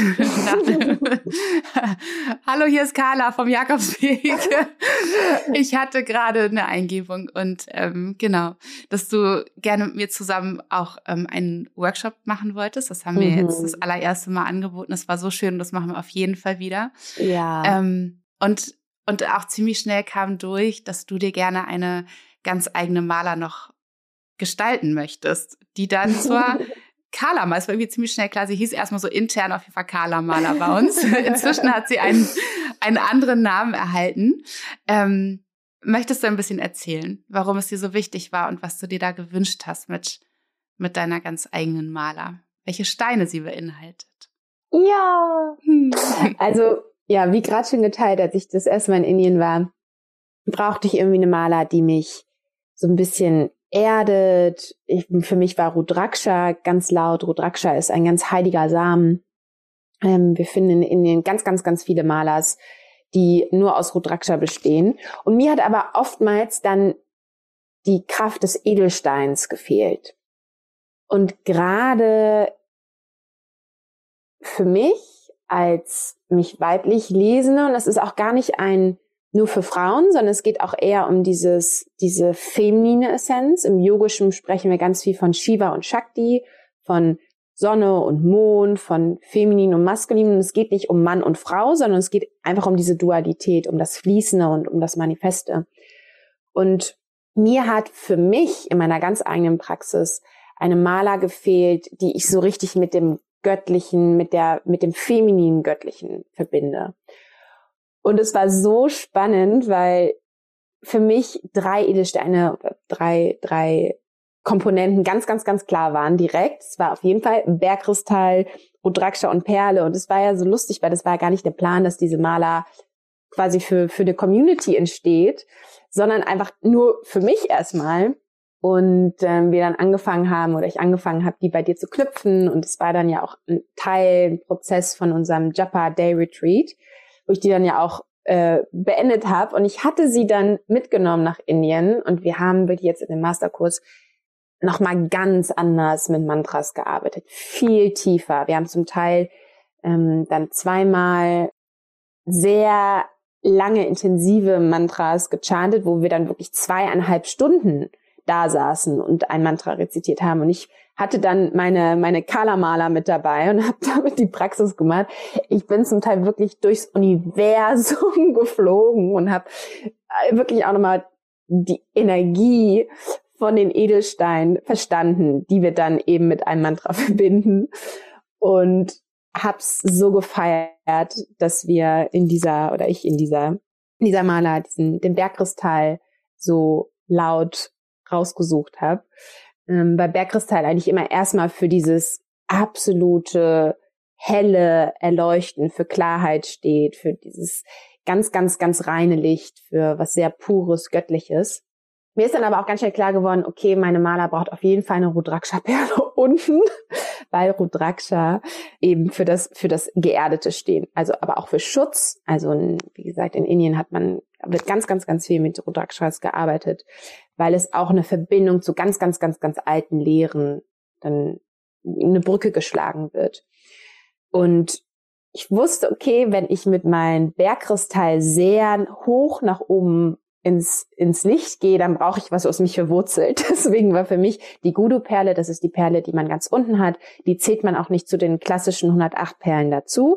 Hallo, hier ist Carla vom Jakobsweg. Ich hatte gerade eine Eingebung und genau, dass du gerne mit mir zusammen auch einen Workshop machen wolltest. Das haben wir jetzt das allererste Mal angeboten. Das war so schön und das machen wir auf jeden Fall wieder. Ja. Und auch ziemlich schnell kam durch, dass du dir gerne eine ganz eigene Maler noch gestalten möchtest, die dann zwar Carla Maler, es war irgendwie ziemlich schnell klar, sie hieß erstmal so intern auf jeden Fall Carla Maler bei uns. Inzwischen hat sie einen anderen Namen erhalten. Möchtest du ein bisschen erzählen, warum es dir so wichtig war und was du dir da gewünscht hast mit deiner ganz eigenen Maler? Welche Steine sie beinhaltet? Ja, also ja, wie gerade schon geteilt, als ich das erste Mal in Indien war, brauchte ich irgendwie eine Maler, die mich so ein bisschen erdet. Für mich war Rudraksha ganz laut. Rudraksha ist ein ganz heiliger Samen. Wir finden in Indien ganz, ganz, ganz viele Malas, die nur aus Rudraksha bestehen. Und mir hat aber oftmals dann die Kraft des Edelsteins gefehlt. Und gerade für mich als mich weiblich Lesende, und das ist auch gar nicht nur für Frauen, sondern es geht auch eher um diese feminine Essenz. Im Yogischen sprechen wir ganz viel von Shiva und Shakti, von Sonne und Mond, von feminin und maskulin. Und es geht nicht um Mann und Frau, sondern es geht einfach um diese Dualität, um das Fließende und um das Manifeste. Und mir hat für mich in meiner ganz eigenen Praxis eine Maler gefehlt, die ich so richtig mit dem Göttlichen, mit dem femininen Göttlichen verbinde. Und es war so spannend, weil für mich 3 Edelsteine, 3 Komponenten ganz, ganz, ganz klar waren direkt. Es war auf jeden Fall Bergkristall, Rudraksha und Perle. Und es war ja so lustig, weil das war ja gar nicht der Plan, dass diese Maler quasi für eine Community entsteht, sondern einfach nur für mich erstmal. Und wir dann angefangen haben, oder ich angefangen habe, die bei dir zu knüpfen. Und es war dann ja auch ein Prozess von unserem Japa Day Retreat, wo ich die dann ja auch beendet habe. Und ich hatte sie dann mitgenommen nach Indien. Und wir haben wirklich jetzt in dem Masterkurs nochmal ganz anders mit Mantras gearbeitet. Viel tiefer. Wir haben zum Teil dann 2-mal sehr lange, intensive Mantras gechantet, wo wir dann wirklich 2,5 Stunden da saßen und ein Mantra rezitiert haben. Und ich hatte dann meine Kala-Maler mit dabei und habe damit die Praxis gemacht. Ich bin zum Teil wirklich durchs Universum geflogen und habe wirklich auch nochmal die Energie von den Edelsteinen verstanden, die wir dann eben mit einem Mantra verbinden. Und hab's so gefeiert, dass wir ich in dieser Maler den Bergkristall so laut rausgesucht habe. Bei Bergkristall eigentlich immer erstmal für dieses absolute helle Erleuchten, für Klarheit steht, für dieses ganz, ganz, ganz reine Licht, für was sehr Pures, Göttliches. Mir ist dann aber auch ganz schnell klar geworden, okay, meine Maler braucht auf jeden Fall eine Rudraksha-Perle unten, weil Rudraksha eben für das Geerdete stehen. Also aber auch für Schutz. Also wie gesagt, in Indien wird ganz, ganz, ganz viel mit Rudrakshas gearbeitet, weil es auch eine Verbindung zu ganz, ganz, ganz, ganz alten Lehren dann eine Brücke geschlagen wird. Und ich wusste, okay, wenn ich mit meinem Bergkristall sehr hoch nach oben ins Licht gehe, dann brauche ich was mich verwurzelt. Deswegen war für mich die Gudu-Perle, das ist die Perle, die man ganz unten hat, die zählt man auch nicht zu den klassischen 108 Perlen dazu.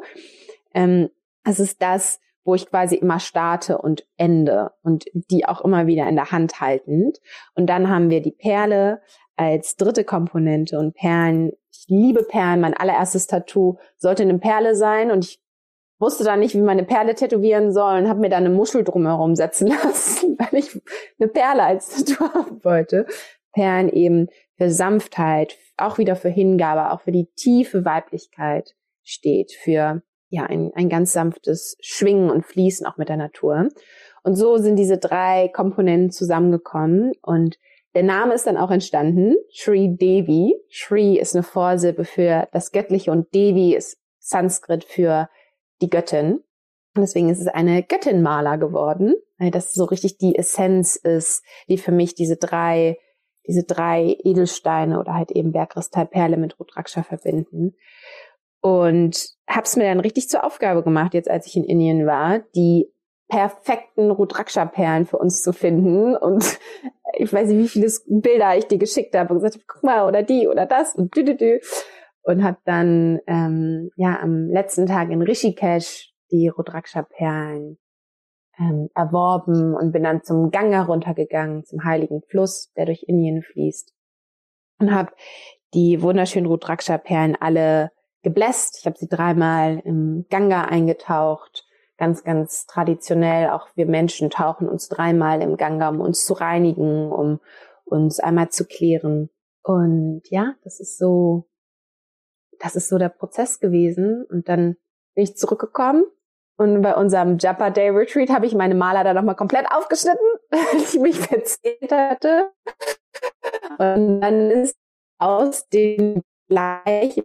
Das ist das, wo ich quasi immer starte und ende und die auch immer wieder in der Hand haltend. Und dann haben wir die Perle als 3. Komponente und Perlen. Ich liebe Perlen. Mein allererstes Tattoo sollte eine Perle sein und ich wusste dann nicht, wie man eine Perle tätowieren soll und habe mir da eine Muschel drumherum setzen lassen, weil ich eine Perle als Tattoo haben wollte. Perlen eben für Sanftheit, auch wieder für Hingabe, auch für die tiefe Weiblichkeit steht, für ein ganz sanftes Schwingen und Fließen auch mit der Natur. Und so sind diese 3 Komponenten zusammengekommen und der Name ist dann auch entstanden, Shri Devi. Shri ist eine Vorsilbe für das Göttliche und Devi ist Sanskrit für die Göttin. Und deswegen ist es eine Göttin-Maler geworden, weil das so richtig die Essenz ist, die für mich diese 3 diese 3 Edelsteine oder halt eben Bergkristallperle mit Rudraksha verbinden. Und habe es mir dann richtig zur Aufgabe gemacht, jetzt als ich in Indien war, die perfekten Rudraksha-Perlen für uns zu finden. Und ich weiß nicht, wie viele Bilder ich dir geschickt habe und gesagt habe, guck mal, oder die oder das und dü. Und habe dann am letzten Tag in Rishikesh die Rudraksha-Perlen erworben und bin dann zum Ganga runtergegangen, zum heiligen Fluss, der durch Indien fließt. Und habe die wunderschönen Rudraksha-Perlen alle gebläst. Ich habe sie 3-mal im Ganga eingetaucht. Ganz, ganz traditionell. Auch wir Menschen tauchen uns 3-mal im Ganga, um uns zu reinigen, um uns einmal zu klären. Und ja, das ist so der Prozess gewesen. Und dann bin ich zurückgekommen. Und bei unserem Japa Day Retreat habe ich meine Maler da nochmal komplett aufgeschnitten, weil ich mich verzählt hatte. Und dann ist aus den gleichen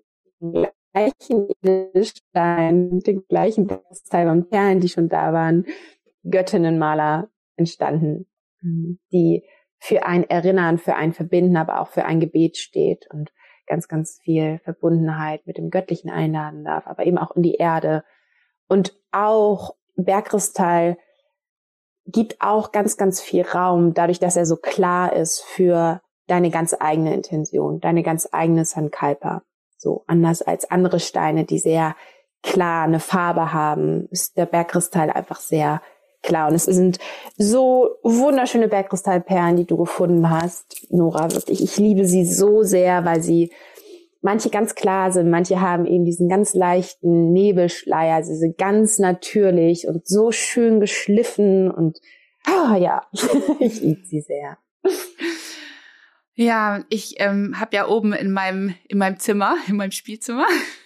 Edelstein, den gleichen Bergkristall und Perlen, die schon da waren, Göttinnenmaler entstanden, die für ein Erinnern, für ein Verbinden, aber auch für ein Gebet steht und ganz, ganz viel Verbundenheit mit dem Göttlichen einladen darf, aber eben auch in die Erde. Und auch Bergkristall gibt auch ganz, ganz viel Raum, dadurch, dass er so klar ist für deine ganz eigene Intention, deine ganz eigene Sankalpa. So anders als andere Steine, die sehr klar eine Farbe haben, ist der Bergkristall einfach sehr klar. Und es sind so wunderschöne Bergkristallperlen, die du gefunden hast, Nora. Wirklich, ich liebe sie so sehr, weil sie manche ganz klar sind, manche haben eben diesen ganz leichten Nebelschleier. Sie sind ganz natürlich und so schön geschliffen und ich liebe sie sehr. Ja, ich habe ja oben in meinem Zimmer, in meinem Spielzimmer,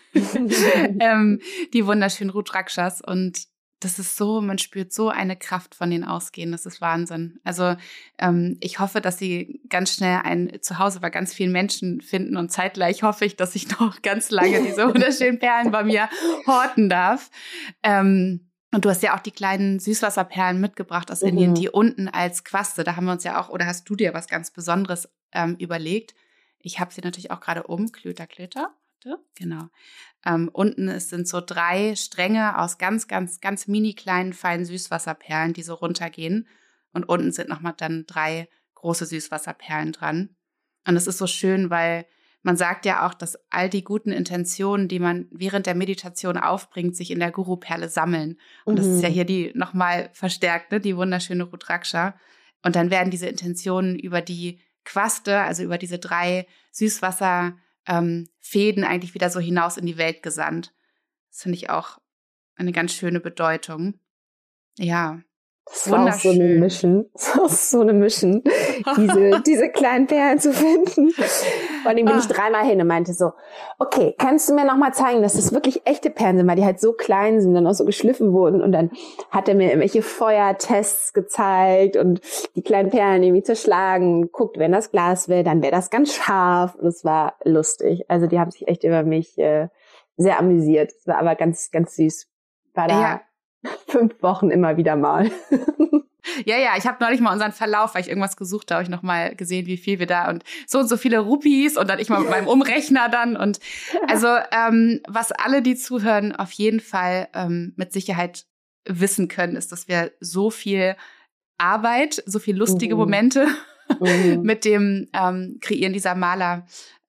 die wunderschönen Rudrakshas und das ist so, man spürt so eine Kraft von denen ausgehen, das ist Wahnsinn. Also ich hoffe, dass sie ganz schnell ein Zuhause bei ganz vielen Menschen finden und zeitgleich hoffe ich, dass ich noch ganz lange diese wunderschönen Perlen bei mir horten darf. Und du hast ja auch die kleinen Süßwasserperlen mitgebracht aus Indien, die unten als Quaste, da haben wir uns ja auch, oder hast du dir was ganz Besonderes überlegt? Ich habe sie natürlich auch gerade Klöter. Genau. Unten sind so 3 Stränge aus ganz, ganz, ganz mini kleinen, feinen Süßwasserperlen, die so runtergehen. Und unten sind nochmal dann 3 große Süßwasserperlen dran. Und es ist so schön, weil man sagt ja auch, dass all die guten Intentionen, die man während der Meditation aufbringt, sich in der Guru-Perle sammeln. Und das ist ja hier die nochmal verstärkt, ne? Die wunderschöne Rudraksha. Und dann werden diese Intentionen über die Quaste, also über diese 3 Süßwasser Fäden eigentlich wieder so hinaus in die Welt gesandt. Das finde ich auch eine ganz schöne Bedeutung. Ja, das war auch so eine Mission, diese kleinen Perlen zu finden. Vor allem bin ich 3-mal hin und meinte so, okay, kannst du mir noch mal zeigen, dass das wirklich echte Perlen sind, weil die halt so klein sind und auch so geschliffen wurden. Und dann hat er mir irgendwelche Feuertests gezeigt und die kleinen Perlen irgendwie zerschlagen. Guckt, wenn das Glas will, dann wäre das ganz scharf. Und es war lustig. Also die haben sich echt über mich sehr amüsiert. Es war aber ganz, ganz süß. War da 5 Wochen immer wieder mal. Ja, ich habe neulich mal unseren Verlauf, weil ich irgendwas gesucht habe, ich noch mal gesehen, wie viel wir da und so viele Rupees und dann ich mal mit meinem Umrechner dann und also was alle, die zuhören, auf jeden Fall mit Sicherheit wissen können, ist, dass wir so viel Arbeit, so viel lustige Momente mit dem Kreieren dieser Maler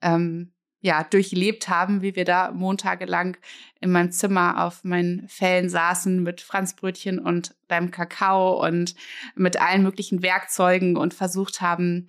durchlebt haben, wie wir da montagelang in meinem Zimmer auf meinen Fellen saßen mit Franzbrötchen und deinem Kakao und mit allen möglichen Werkzeugen und versucht haben,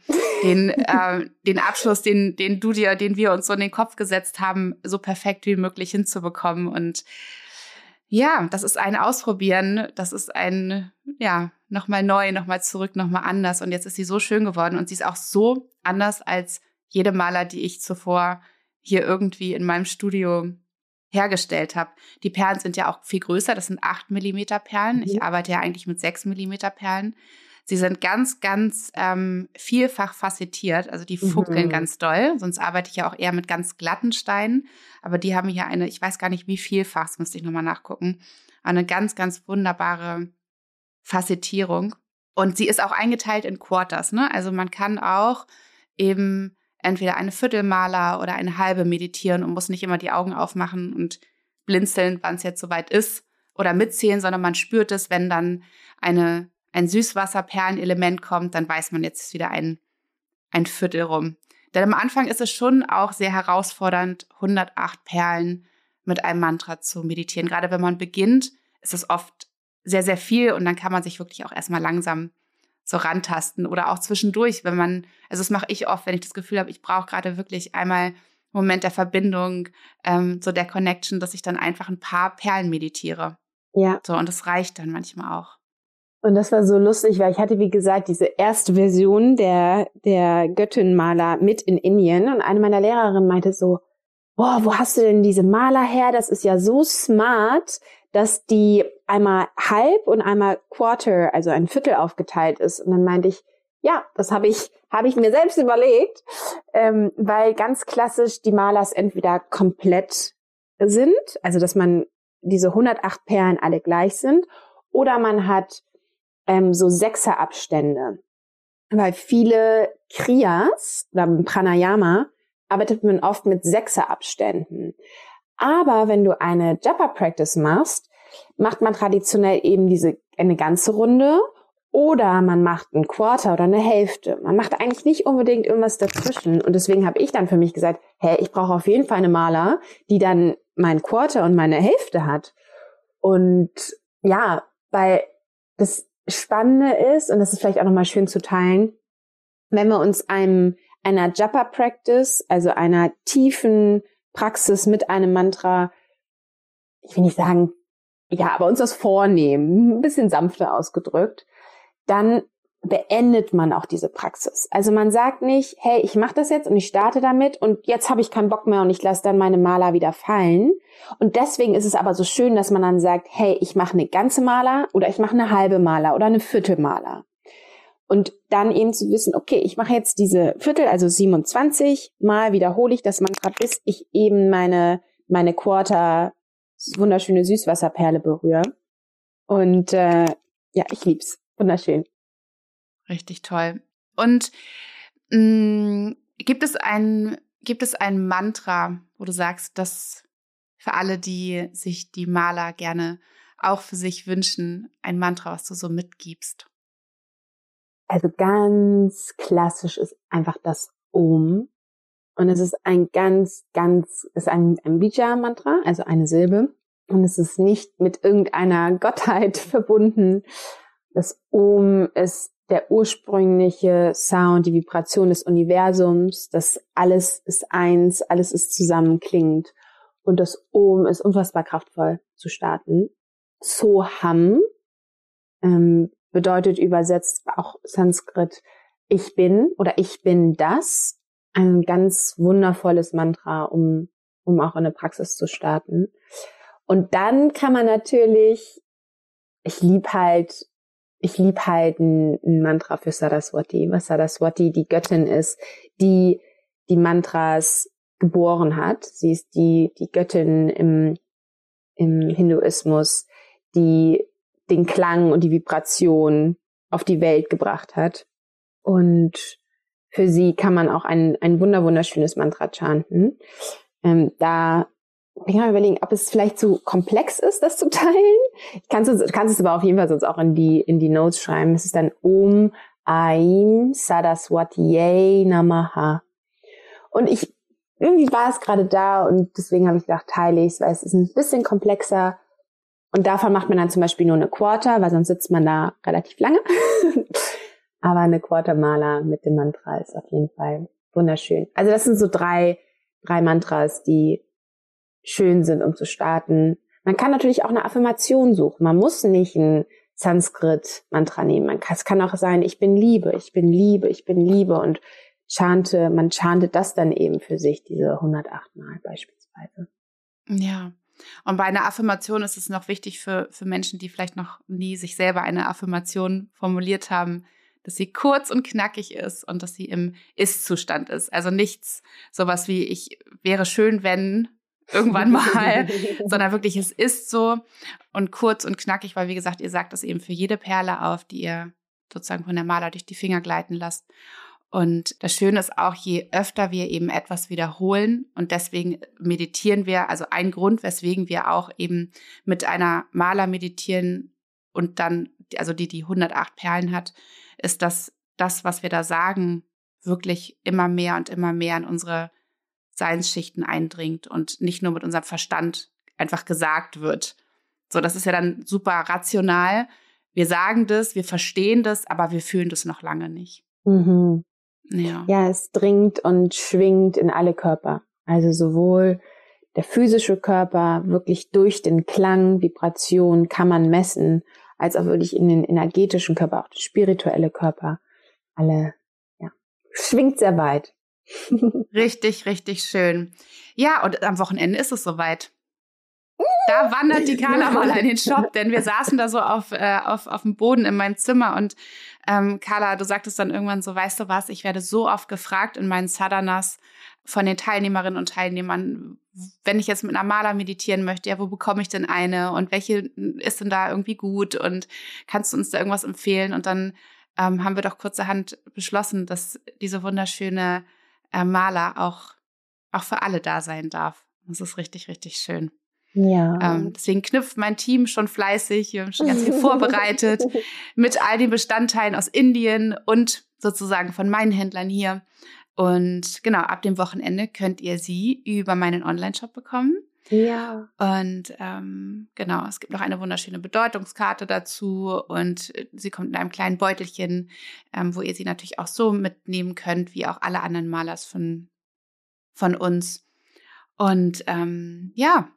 den Abschluss, den wir uns so in den Kopf gesetzt haben, so perfekt wie möglich hinzubekommen. Und ja, das ist ein Ausprobieren, das ist ein, nochmal neu, nochmal zurück, nochmal anders. Und jetzt ist sie so schön geworden und sie ist auch so anders als jede Maler, die ich zuvor hier irgendwie in meinem Studio hergestellt habe. Die Perlen sind ja auch viel größer, das sind 8 Millimeter Perlen. Ich arbeite ja eigentlich mit 6 Millimeter Perlen. Sie sind ganz, ganz vielfach facettiert, also die funkeln ganz doll. Sonst arbeite ich ja auch eher mit ganz glatten Steinen. Aber die haben hier ich weiß gar nicht wie vielfach, das müsste ich nochmal nachgucken, eine ganz, ganz wunderbare Facettierung. Und sie ist auch eingeteilt in Quarters, ne? Also man kann auch eben entweder eine Viertelmaler oder eine halbe meditieren und muss nicht immer die Augen aufmachen und blinzeln, wann es jetzt soweit ist oder mitzählen, sondern man spürt es, wenn dann ein Süßwasserperlenelement kommt, dann weiß man, jetzt ist wieder ein Viertel rum. Denn am Anfang ist es schon auch sehr herausfordernd, 108 Perlen mit einem Mantra zu meditieren. Gerade wenn man beginnt, ist es oft sehr, sehr viel und dann kann man sich wirklich auch erstmal langsam so rantasten oder auch zwischendurch, also das mache ich oft, wenn ich das Gefühl habe, ich brauche gerade wirklich einmal einen Moment der Verbindung, so der Connection, dass ich dann einfach ein paar Perlen meditiere. Ja. So, und das reicht dann manchmal auch. Und das war so lustig, weil ich hatte, wie gesagt, diese erste Version der Göttin-Maler mit in Indien und eine meiner Lehrerinnen meinte so, boah, wo hast du denn diese Maler her? Das ist ja so smart, dass die einmal halb und einmal quarter, also ein Viertel aufgeteilt ist. Und dann meinte ich, ja, das habe ich mir selbst überlegt, weil ganz klassisch die Malers entweder komplett sind, also dass man diese 108 Perlen alle gleich sind, oder man hat so Sechserabstände. Weil viele Kriyas oder Pranayama arbeitet man oft mit Sechserabständen. Aber wenn du eine Japa-Practice machst, macht man traditionell eben eine ganze Runde oder man macht ein Quarter oder eine Hälfte. Man macht eigentlich nicht unbedingt irgendwas dazwischen. Und deswegen habe ich dann für mich gesagt, ich brauche auf jeden Fall eine Maler, die dann mein Quarter und meine Hälfte hat. Und ja, weil das Spannende ist, und das ist vielleicht auch nochmal schön zu teilen, wenn wir uns einer Japa-Practice, also einer tiefen Praxis mit einem Mantra, ich will nicht sagen, ja, aber uns das vornehmen, ein bisschen sanfter ausgedrückt, dann beendet man auch diese Praxis. Also man sagt nicht, hey, ich mache das jetzt und ich starte damit und jetzt habe ich keinen Bock mehr und ich lasse dann meine Maler wieder fallen. Und deswegen ist es aber so schön, dass man dann sagt, hey, ich mache eine ganze Maler oder ich mache eine halbe Maler oder eine Viertelmaler. Und dann eben zu wissen, okay, ich mache jetzt diese Viertel, also 27 Mal wiederhole ich das Mantra, bis ich eben meine Quarter wunderschöne Süßwasserperle berühre. Und ich lieb's. Wunderschön. Richtig toll. Und gibt es ein Mantra, wo du sagst, dass für alle, die sich die Maler gerne auch für sich wünschen, ein Mantra, was du so mitgibst? Also ganz klassisch ist einfach das Om. Und es ist ein ein Bija-Mantra, also eine Silbe. Und es ist nicht mit irgendeiner Gottheit verbunden. Das Om ist der ursprüngliche Sound, die Vibration des Universums. Das alles ist eins, alles ist zusammenklingend. Und das Om ist unfassbar kraftvoll zu starten. Soham bedeutet übersetzt auch Sanskrit ich bin oder ich bin das. Ein ganz wundervolles Mantra, um auch in eine Praxis zu starten. Und dann kann man natürlich, ich lieb halt ein Mantra für Saraswati, was Saraswati die Göttin ist, die die Mantras geboren hat. Sie ist die Göttin im Hinduismus, die den Klang und die Vibration auf die Welt gebracht hat. Und für sie kann man auch ein wunderschönes Mantra chanten. Da ich kann mir überlegen, ob es vielleicht zu komplex ist, das zu teilen. Kannst es aber auf jeden Fall sonst auch in die Notes schreiben. Es ist dann Om Aim Saraswatiye Namaha. Und irgendwie war es gerade da und deswegen habe ich gedacht, teile ich es, weil es ist ein bisschen komplexer. Und davon macht man dann zum Beispiel nur eine Quarter, weil sonst sitzt man da relativ lange. Aber eine Quarter-Maler mit dem Mantra ist auf jeden Fall wunderschön. Also das sind so drei Mantras, die schön sind, um zu starten. Man kann natürlich auch eine Affirmation suchen. Man muss nicht ein Sanskrit-Mantra nehmen. Es kann auch sein, ich bin Liebe, ich bin Liebe, ich bin Liebe und man chantet das dann eben für sich, diese 108 Mal beispielsweise. Ja. Und bei einer Affirmation ist es noch wichtig für Menschen, die vielleicht noch nie sich selber eine Affirmation formuliert haben, dass sie kurz und knackig ist und dass sie im Ist-Zustand ist. Also nichts sowas wie, ich wäre schön, wenn irgendwann mal, sondern wirklich, es ist so und kurz und knackig, weil wie gesagt, ihr sagt das eben für jede Perle auf, die ihr sozusagen von der Maler durch die Finger gleiten lasst. Und das Schöne ist auch, je öfter wir eben etwas wiederholen und deswegen meditieren wir, also ein Grund, weswegen wir auch eben mit einer Mala meditieren und dann, also die 108 Perlen hat, ist, dass das, was wir da sagen, wirklich immer mehr und immer mehr in unsere Seinsschichten eindringt und nicht nur mit unserem Verstand einfach gesagt wird. So, das ist ja dann super rational. Wir sagen das, wir verstehen das, aber wir fühlen das noch lange nicht. Mhm. Ja. Ja, es dringt und schwingt in alle Körper. Also sowohl der physische Körper, wirklich durch den Klang, Vibration kann man messen, als auch wirklich in den energetischen Körper, auch der spirituelle Körper. Alle, ja, schwingt sehr weit. Richtig, richtig schön. Ja, und am Wochenende ist es soweit. Da wandert die Carla mal in den Shop, denn wir saßen da so auf dem Boden in meinem Zimmer und Carla, du sagtest dann irgendwann so, weißt du was, ich werde so oft gefragt in meinen Sadhanas von den Teilnehmerinnen und Teilnehmern, wenn ich jetzt mit einer Mala meditieren möchte, ja, wo bekomme ich denn eine und welche ist denn da irgendwie gut und kannst du uns da irgendwas empfehlen? Und dann haben wir doch kurzerhand beschlossen, dass diese wunderschöne Mala auch für alle da sein darf. Das ist richtig, richtig schön. Ja. Deswegen knüpft mein Team schon fleißig. Wir haben schon ganz viel vorbereitet mit all den Bestandteilen aus Indien und sozusagen von meinen Händlern hier. Und genau, ab dem Wochenende könnt ihr sie über meinen Online-Shop bekommen. Ja. Und genau, es gibt noch eine wunderschöne Bedeutungskarte dazu und sie kommt in einem kleinen Beutelchen, wo ihr sie natürlich auch so mitnehmen könnt, wie auch alle anderen Malas von uns. Und ja,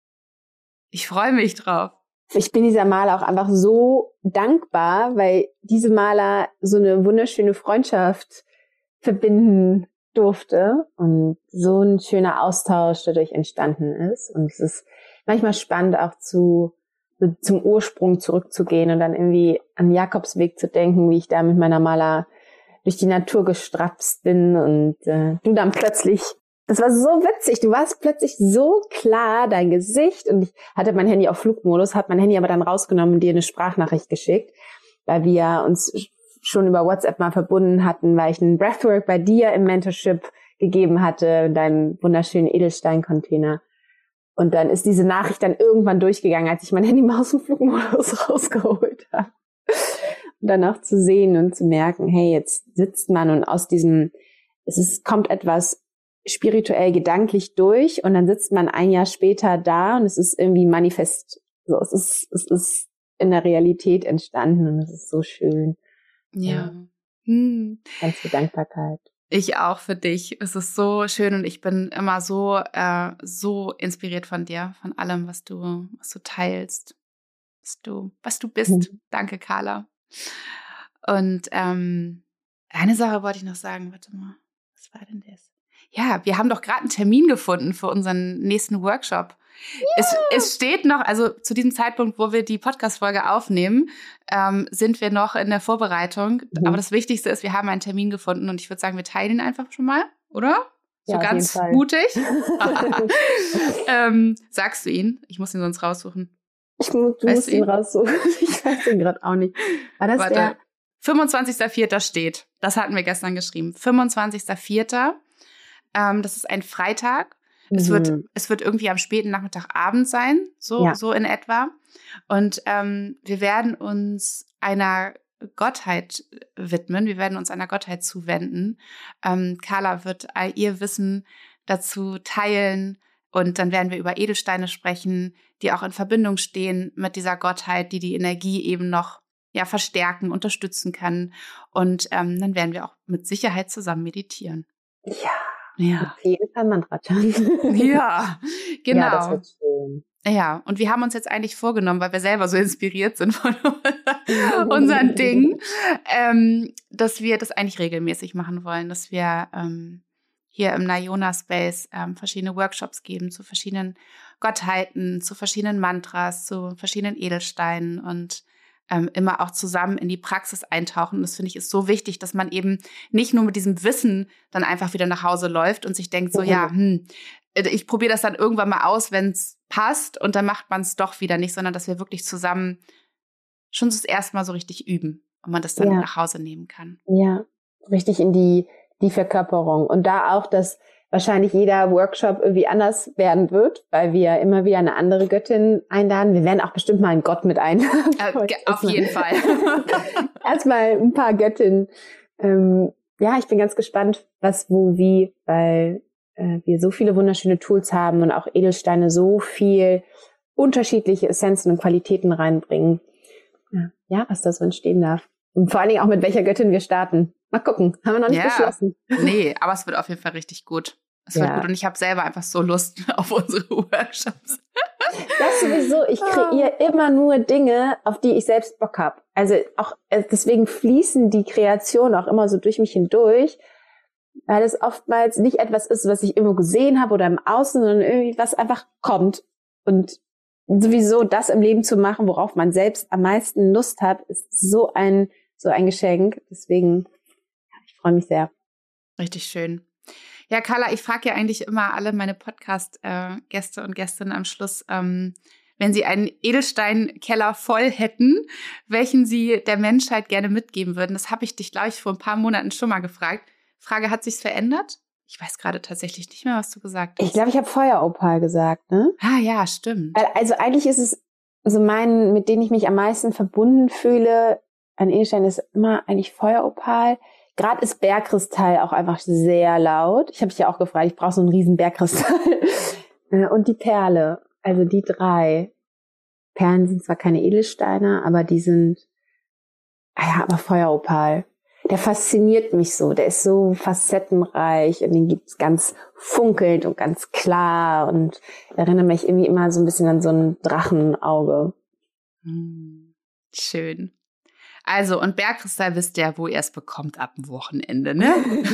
ich freue mich drauf. Ich bin dieser Maler auch einfach so dankbar, weil diese Maler so eine wunderschöne Freundschaft verbinden durfte und so ein schöner Austausch dadurch entstanden ist. Und es ist manchmal spannend auch zum Ursprung zurückzugehen und dann irgendwie an Jakobsweg zu denken, wie ich da mit meiner Maler durch die Natur gestrapst bin und du dann plötzlich. Das war so witzig. Du warst plötzlich so klar, dein Gesicht. Und ich hatte mein Handy auf Flugmodus, habe mein Handy aber dann rausgenommen und dir eine Sprachnachricht geschickt, weil wir uns schon über WhatsApp mal verbunden hatten, weil ich einen Breathwork bei dir im Mentorship gegeben hatte, in deinem wunderschönen Edelstein-Container. Und dann ist diese Nachricht dann irgendwann durchgegangen, als ich mein Handy mal aus dem Flugmodus rausgeholt habe. Und dann auch zu sehen und zu merken, hey, jetzt sitzt man und aus diesem, kommt etwas spirituell gedanklich durch und dann sitzt man ein Jahr später da und es ist irgendwie manifest, so, es ist in der Realität entstanden und es ist so schön. Ja. Ganz viel Dankbarkeit. Ich auch für dich. Es ist so schön und ich bin immer so inspiriert von dir, von allem, was du teilst, was du bist. Danke, Carla. Und eine Sache wollte ich noch sagen. Warte mal, was war denn das? Ja, wir haben doch gerade einen Termin gefunden für unseren nächsten Workshop. Ja. Es steht noch, also zu diesem Zeitpunkt, wo wir die Podcast-Folge aufnehmen, sind wir noch in der Vorbereitung. Aber das Wichtigste ist, wir haben einen Termin gefunden und ich würde sagen, wir teilen ihn einfach schon mal, oder? So ja, ganz mutig. Sagst du ihn? Ich muss ihn sonst raussuchen. Du musst ihn raussuchen. Ich weiß ihn gerade auch nicht. War das der? 25.04. steht. Das hatten wir gestern geschrieben. 25.04. Das ist ein Freitag. Es wird irgendwie am späten Nachmittagabend sein, so in etwa. Und wir werden uns einer Gottheit widmen. Wir werden uns einer Gottheit zuwenden. Carla wird all ihr Wissen dazu teilen. Und dann werden wir über Edelsteine sprechen, die auch in Verbindung stehen mit dieser Gottheit, die Energie eben noch verstärken, unterstützen kann. Und dann werden wir auch mit Sicherheit zusammen meditieren. Ja. Mit jedem Fall Mantra. Ja, genau. Ja, das wird schön. Ja, und wir haben uns jetzt eigentlich vorgenommen, weil wir selber so inspiriert sind von unseren Dingen, dass wir das eigentlich regelmäßig machen wollen, dass wir hier im Nayona Space verschiedene Workshops geben zu verschiedenen Gottheiten, zu verschiedenen Mantras, zu verschiedenen Edelsteinen und immer auch zusammen in die Praxis eintauchen. Und das finde ich ist so wichtig, dass man eben nicht nur mit diesem Wissen dann einfach wieder nach Hause läuft und sich denkt so, ich probiere das dann irgendwann mal aus, wenn es passt und dann macht man es doch wieder nicht, sondern dass wir wirklich zusammen schon das erste Mal so richtig üben und man das dann nach Hause nehmen kann. Ja, richtig in die Verkörperung. Und da auch, dass wahrscheinlich jeder Workshop irgendwie anders werden wird, weil wir immer wieder eine andere Göttin einladen. Wir werden auch bestimmt mal einen Gott mit einladen. Auf jeden Fall. Erstmal ein paar Göttinnen. Ja, ich bin ganz gespannt, was, wo, wie, weil wir so viele wunderschöne Tools haben und auch Edelsteine so viel unterschiedliche Essenzen und Qualitäten reinbringen. Ja, was da so entstehen darf. Und vor allen Dingen auch mit welcher Göttin wir starten. Mal gucken, haben wir noch nicht beschlossen. Nee, aber es wird auf jeden Fall richtig gut. Es wird gut und ich habe selber einfach so Lust auf unsere Workshops. Das sowieso, ich kreiere immer nur Dinge, auf die ich selbst Bock habe. Also auch deswegen fließen die Kreationen auch immer so durch mich hindurch, weil es oftmals nicht etwas ist, was ich irgendwo gesehen habe oder im Außen, sondern irgendwie was einfach kommt. Und sowieso das im Leben zu machen, worauf man selbst am meisten Lust hat, ist so ein Geschenk. Deswegen, ich freue mich sehr. Richtig schön. Ja, Carla, ich frage ja eigentlich immer alle meine Podcast-Gäste und Gästinnen am Schluss, wenn sie einen Edelsteinkeller voll hätten, welchen sie der Menschheit gerne mitgeben würden. Das habe ich dich, glaube ich, vor ein paar Monaten schon mal gefragt. Frage, hat sich's verändert? Ich weiß gerade tatsächlich nicht mehr, was du gesagt hast. Ich glaube, ich habe Feueropal gesagt, ne? Ah ja, stimmt. Also eigentlich ist es so mit denen ich mich am meisten verbunden fühle, ein Edelstein ist immer eigentlich Feueropal. Gerade ist Bergkristall auch einfach sehr laut. Ich habe dich ja auch gefragt, ich brauche so einen riesen Bergkristall. Und die Perle, also die 3. Perlen sind zwar keine Edelsteine, aber die sind, aber Feueropal. Der fasziniert mich so, der ist so facettenreich und den gibt's ganz funkelnd und ganz klar und erinnert mich irgendwie immer so ein bisschen an so ein Drachenauge. Schön. Also, und Bergkristall wisst ihr, wo ihr es bekommt ab dem Wochenende, ne?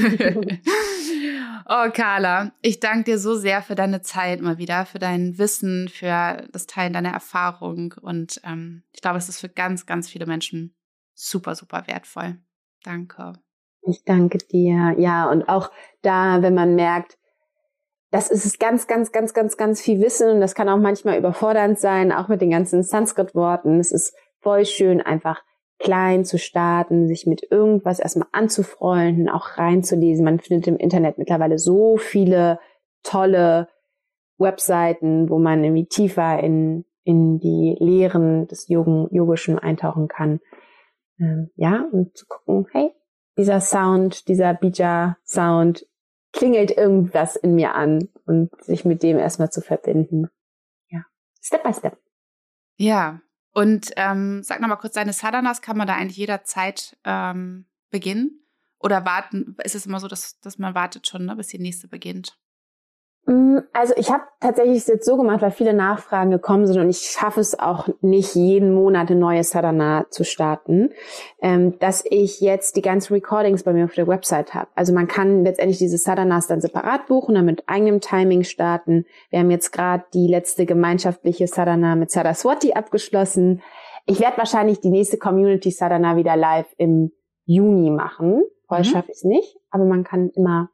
Oh, Carla, ich danke dir so sehr für deine Zeit mal wieder, für dein Wissen, für das Teilen deiner Erfahrung und ich glaube, es ist für ganz, ganz viele Menschen super, super wertvoll. Danke. Ich danke dir. Ja, und auch da, wenn man merkt, das ist ganz, ganz, ganz, ganz, ganz viel Wissen und das kann auch manchmal überfordernd sein, auch mit den ganzen Sanskrit-Worten. Es ist voll schön, einfach klein zu starten, sich mit irgendwas erstmal anzufreunden, auch reinzulesen. Man findet im Internet mittlerweile so viele tolle Webseiten, wo man irgendwie tiefer in die Lehren des Yogischen eintauchen kann. Und zu gucken, hey, dieser Sound, dieser Bija-Sound, klingelt irgendwas in mir an und sich mit dem erstmal zu verbinden. Ja, Step by Step. Ja, und sag nochmal kurz, deine Sadhanas kann man da eigentlich jederzeit beginnen? Oder warten? Ist es immer so, dass man wartet schon, ne, bis die nächste beginnt? Also ich habe tatsächlich es jetzt so gemacht, weil viele Nachfragen gekommen sind und ich schaffe es auch nicht, jeden Monat eine neue Sadhana zu starten, dass ich jetzt die ganzen Recordings bei mir auf der Website habe. Also man kann letztendlich diese Sadhanas dann separat buchen und mit eigenem Timing starten. Wir haben jetzt gerade die letzte gemeinschaftliche Sadhana mit Saraswati abgeschlossen. Ich werde wahrscheinlich die nächste Community Sadhana wieder live im Juni machen. Vorher schaffe ich es nicht, aber man kann immer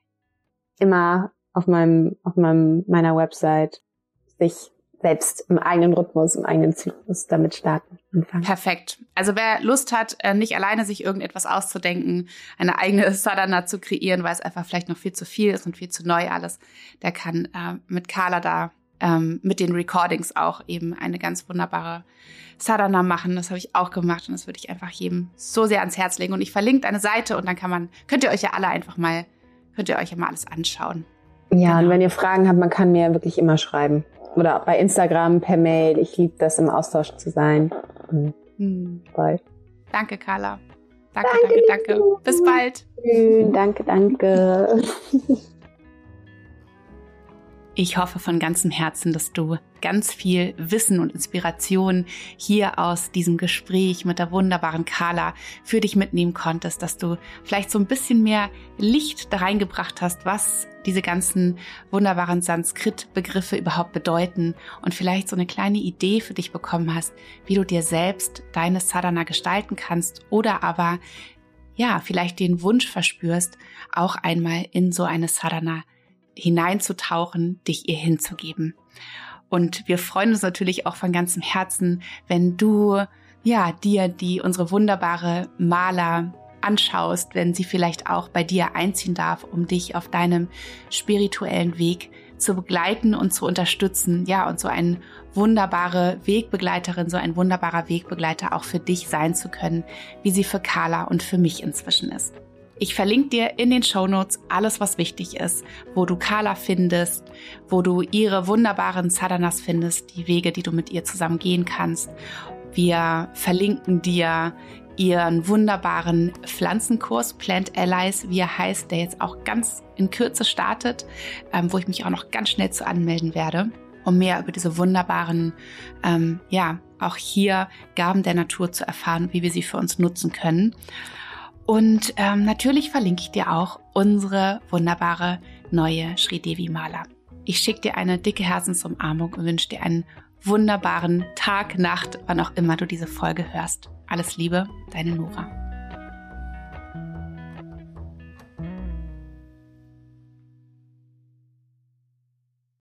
auf meiner Website sich selbst im eigenen Rhythmus, im eigenen Zyklus damit starten. Anfangen. Perfekt. Also wer Lust hat, nicht alleine sich irgendetwas auszudenken, eine eigene Sadhana zu kreieren, weil es einfach vielleicht noch viel zu viel ist und viel zu neu alles, der kann mit Carla da mit den Recordings auch eben eine ganz wunderbare Sadhana machen. Das habe ich auch gemacht und das würde ich einfach jedem so sehr ans Herz legen. Und ich verlinke eine Seite und dann könnt ihr euch ja mal alles anschauen. Ja, genau. Und wenn ihr Fragen habt, man kann mir wirklich immer schreiben. Oder bei Instagram, per Mail. Ich liebe das, im Austausch zu sein. Bald. Danke, Carla. Danke. Bis bald. Danke. Ich hoffe von ganzem Herzen, dass du ganz viel Wissen und Inspiration hier aus diesem Gespräch mit der wunderbaren Carla für dich mitnehmen konntest, dass du vielleicht so ein bisschen mehr Licht da reingebracht hast, was diese ganzen wunderbaren Sanskrit-Begriffe überhaupt bedeuten und vielleicht so eine kleine Idee für dich bekommen hast, wie du dir selbst deine Sadhana gestalten kannst oder aber vielleicht den Wunsch verspürst, auch einmal in so eine Sadhana hineinzutauchen, dich ihr hinzugeben. Und wir freuen uns natürlich auch von ganzem Herzen, wenn du dir unsere wunderbare Mala anschaust, wenn sie vielleicht auch bei dir einziehen darf, um dich auf deinem spirituellen Weg zu begleiten und zu unterstützen. Ja, und so eine wunderbare Wegbegleiterin, so ein wunderbarer Wegbegleiter auch für dich sein zu können, wie sie für Carla und für mich inzwischen ist. Ich verlinke dir in den Shownotes alles, was wichtig ist, wo du Carla findest, wo du ihre wunderbaren Sadhanas findest, die Wege, die du mit ihr zusammen gehen kannst. Wir verlinken dir ihren wunderbaren Pflanzenkurs Plant Allies, wie er heißt, der jetzt auch ganz in Kürze startet, wo ich mich auch noch ganz schnell zu anmelden werde, um mehr über diese wunderbaren, auch hier Gaben der Natur zu erfahren, wie wir sie für uns nutzen können. Und natürlich verlinke ich dir auch unsere wunderbare neue Sri Devi Mala. Ich schicke dir eine dicke Herzensumarmung und wünsche dir einen wunderbaren Tag, Nacht, wann auch immer du diese Folge hörst. Alles Liebe, deine Nora.